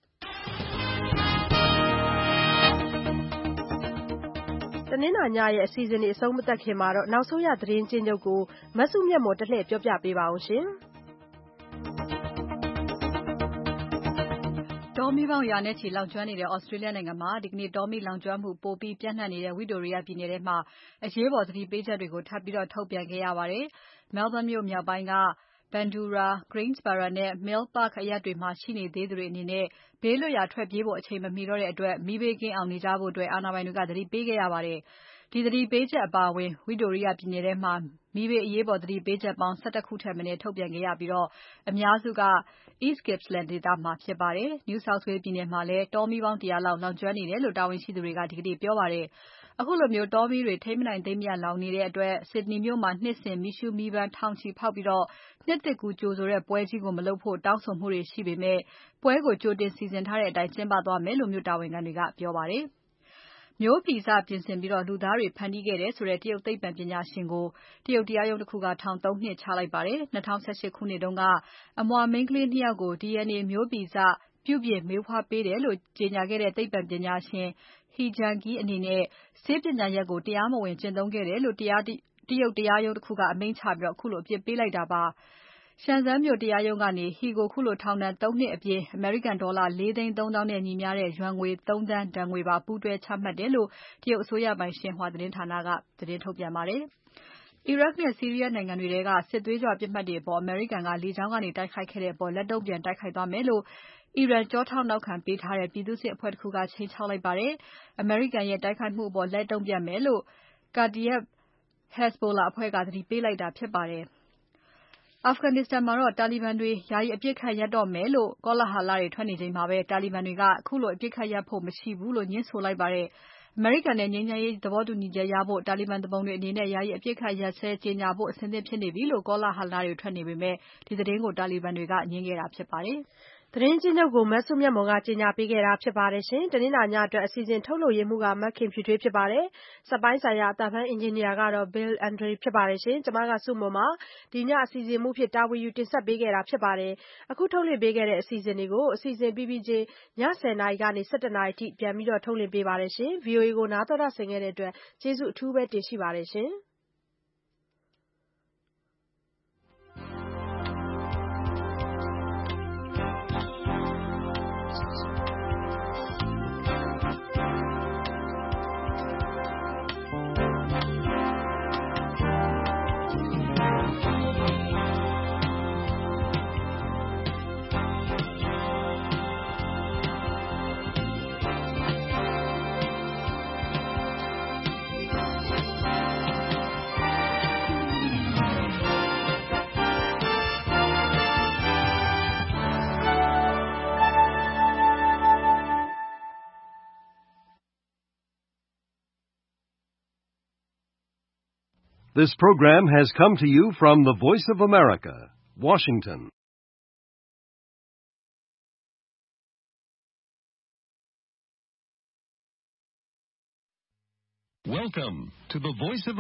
တနင်္လာညရဲ့အစီအစဉ်တွေအဆုံးမသတ်ခင်မှာတော့နောက်ဆုံးရသတင်းချင်းချုပ်ကိုမစုမြတ်မော်တလှည့်ပြောပြပေးပါအောင်ရှင်။တောမီးပေါင်းရာနဲ့ချီလောင်ကျွမ်းနေတဲ့ Australia နိုင်ငံမှာဒီကနေ့တောမီးလောင်ကျွမ်းမှုပိုပြီးပြန့်နှံ့နေတဲ့ Victoria ပြည်နယ်ထဲမှာအရေးပေါ်သတိပေးချက်တွေကိုထပ်ပြီးတော့ထုတ်ပြန်ခဲ့ရပါတယ်။ Melbourne မြို့မြောက်ပိုင်းကBundoora, Greensboro နဲ့ Mill Park အရပ်တွေမှာရှိနေသေးသူတွေအနေနဲ့ဘေးလွတ်ရာထွက်ပြေးဖို့အချိန်မမီတော့တဲ့အတွက်မီးဘေးကင်းအောင်နေကြဖို့အာဏာပိုင်တွေကသတိပေးခဲ့ရပါတယ်။ဒီသတိပေးချက်အပါအဝင် Victoria ပြည်နယ်ထဲမှာမီးဘေးအရေးပေါ်သတိပေးချက်ပေါင်း၁၁ခုထက်မနည်းထုတ်ပြန်ခဲ့ရပြီးအများစုက East Gippsland ဒေသမှာဖြစ်ပါတယ်။ New South Wales ပြည်နယ်မှာလည်းတောမီးပေါင်းတရာလောက်လောင်ကျွမ်းနေတယ်လို့တာဝန်ရှိသူတွေကဒီကနေ့ပြောပါတယ်။အခုလိုမျိုးတောမီးတွေထိမ်းမနိုင်သိမ်းမရလောင်နေတဲ့အတွက် Sydney မြို့မှာနှစ်စဉ်မီးရှူးမီးပန်းထောင်ချီဖောက်ပြီးနှစ်သစ်ကူးကြိုဆိုတဲ့ပွဲကြီးကိုမလုပ်ဖို့တောင်းဆိုမှုတွေရှိပေမဲ့ပွဲကိုကြိုတင်စီစဉ်ထားတဲ့အတိုင်းကျင်းပသွားမယ်လို့မြို့တာဝန်ခံတွေကပြောပါတယ်။မျိုးဗီဇပြင်ဆင်ပြီးလူသားတွေဖန်တီးခဲ့တယ်ဆိုတဲ့တရုတ်သိပ္ပံပညာရှင်ကိုတရုတ်တရားရုံးတခုကထောင်သုံးနှစ်ချလိုက်ပါတယ်။၂၀၁၈ခုနှစ်တုန်းကအမွှာမိန်းကလေး၂ယောက်ကို DNA မျိုးဗီဇပြုပြင်မွေးဖွားပေးတယ်လို့ကြေညာခဲ့တဲ့သိပ္ပံပညာရှင် He Jiankui အနေနဲ့ဆေးပညာရပ်ကိုတရားမဝင်ကျင့်သုံးခဲ့တယ်လို့တရုတ်တရားရုံးတခုကအမိန့်ချပြီးခုလိုအပြစ်ပေးလိုက်တာပါ။ Shenzhen မြို့တရားရုံးကနေ He ကိုခုလိုထောင်ဒဏ်သုံးနှစ်အပြင်အမေရိကန်ဒေါ်လာလေးသိန်းသုံးသောင်းနဲ့ညီမျှတဲ့ယွမ်ငွေသုံးသန်းဒဏ်ငွေပါပူးတွဲချမှတ်တယ်လို့တရုတ်အစိုးရပိုင် Xinhua သတင်းဌာနကသတင်းထုတ်ပြန်ပါတယ်။ Iraq နဲ့ Syria နိုင်ငံတွေထဲကစစ်သွေးကြွပစ်မှတ်တွေအပေါ်အမေရိကန်ကလေကြောင်းကနေတိုက်ခိုက်ခဲ့တဲ့အပေါ်လက်တုံ့ပြန်တိုက်ခိုက်သွားမယ်လို့အီရန်ကျောထောက်နောက်ခံပေးထားတဲ့ပြည်သူ့စစ်အဖွဲ့တခုကခြိမ်းခြောက်လိုက်ပါတယ်။အမေရိကန်ရဲ့တိုက်ခိုက်မှုအပေါ်လက်တုံ့ပြန်မယ်လို့ Kataib Hezbollah အဖွဲ့ကသတိပေးလိုက်တာဖြစ်ပါတယ်။ Afghanistan မှာတော့တာလီဘန်တွေယာယီအပစ်အခတ်ရပ်တော့မယ်လို့ကောလဟာလတွေထွက်နေချိန်မှာပဲတာလီဘန်တွေကခုလိုအပစ်အခတ်ရပ်ဖို့မရှိဘူးလို့ညွှန်းဆိုလိုက်ပါတယ်။အမေရိကန်နဲ့ငြိမ်းချမ်းရေးသဘောတူညီချက်ရဖို့တာလီဘန်သူပုန်တွေအနေနဲ့ယာယီအပစ်အခတ်ရပ်စဲကြေညာဖို့အဆင်သင့်ဖြစ်နေပြီလို့ကောလဟာလတွေထွက်နေပေမဲ့ဒီသတင်းကိုတာလီဘန်တွေကငြင်းခဲ့တာဖြစ်ပါတယ်။သတင်းချင်းချုပ်ကိုမစုမြတ်မွန်ကကြေညာပေးခဲ့တာဖြစ်ပါတယ်ရှင်။တနင်္လာညအတွက်အစီအစဉ်ထုတ်လုပ်ရေးမှူးကမခင်ဖြူထွေးဖြစ်ပါတယ်။စက်ပိုင်းဆိုင်ရာအသံဖမ်းအင်ဂျင်နီယာကတော့ Bill Andre ဖြစ်ပါတယ်ရှင်။ကျွန်မကစုမွန်ပါ။ဒီညအစီအစဉ်မှူးဖြစ်တာဝန်ယူတင်ဆက်ပေးခဲ့တာဖြစ်ပါတယ်။အခုထုတ်လွှင့်ပေးခဲ့တဲ့အစီအစဉ်တွေကိုအစီအစဉ်ပြီးပြီးချင်းညဆယ်နာရီကနေ၁၁နာရီအထိပြန်ပြီးတော့ထုတ်လွှင့်ပေးပါတယ်ရှင်။ V O A ကိုနားတော်တာဆင်ခဲ့တဲ့အတွက်ကျေးဇူးအထူးပဲတင်ရှိပါတယ်ရှင်။ This program has come to you from the Voice of America, Washington. Welcome to the Voice of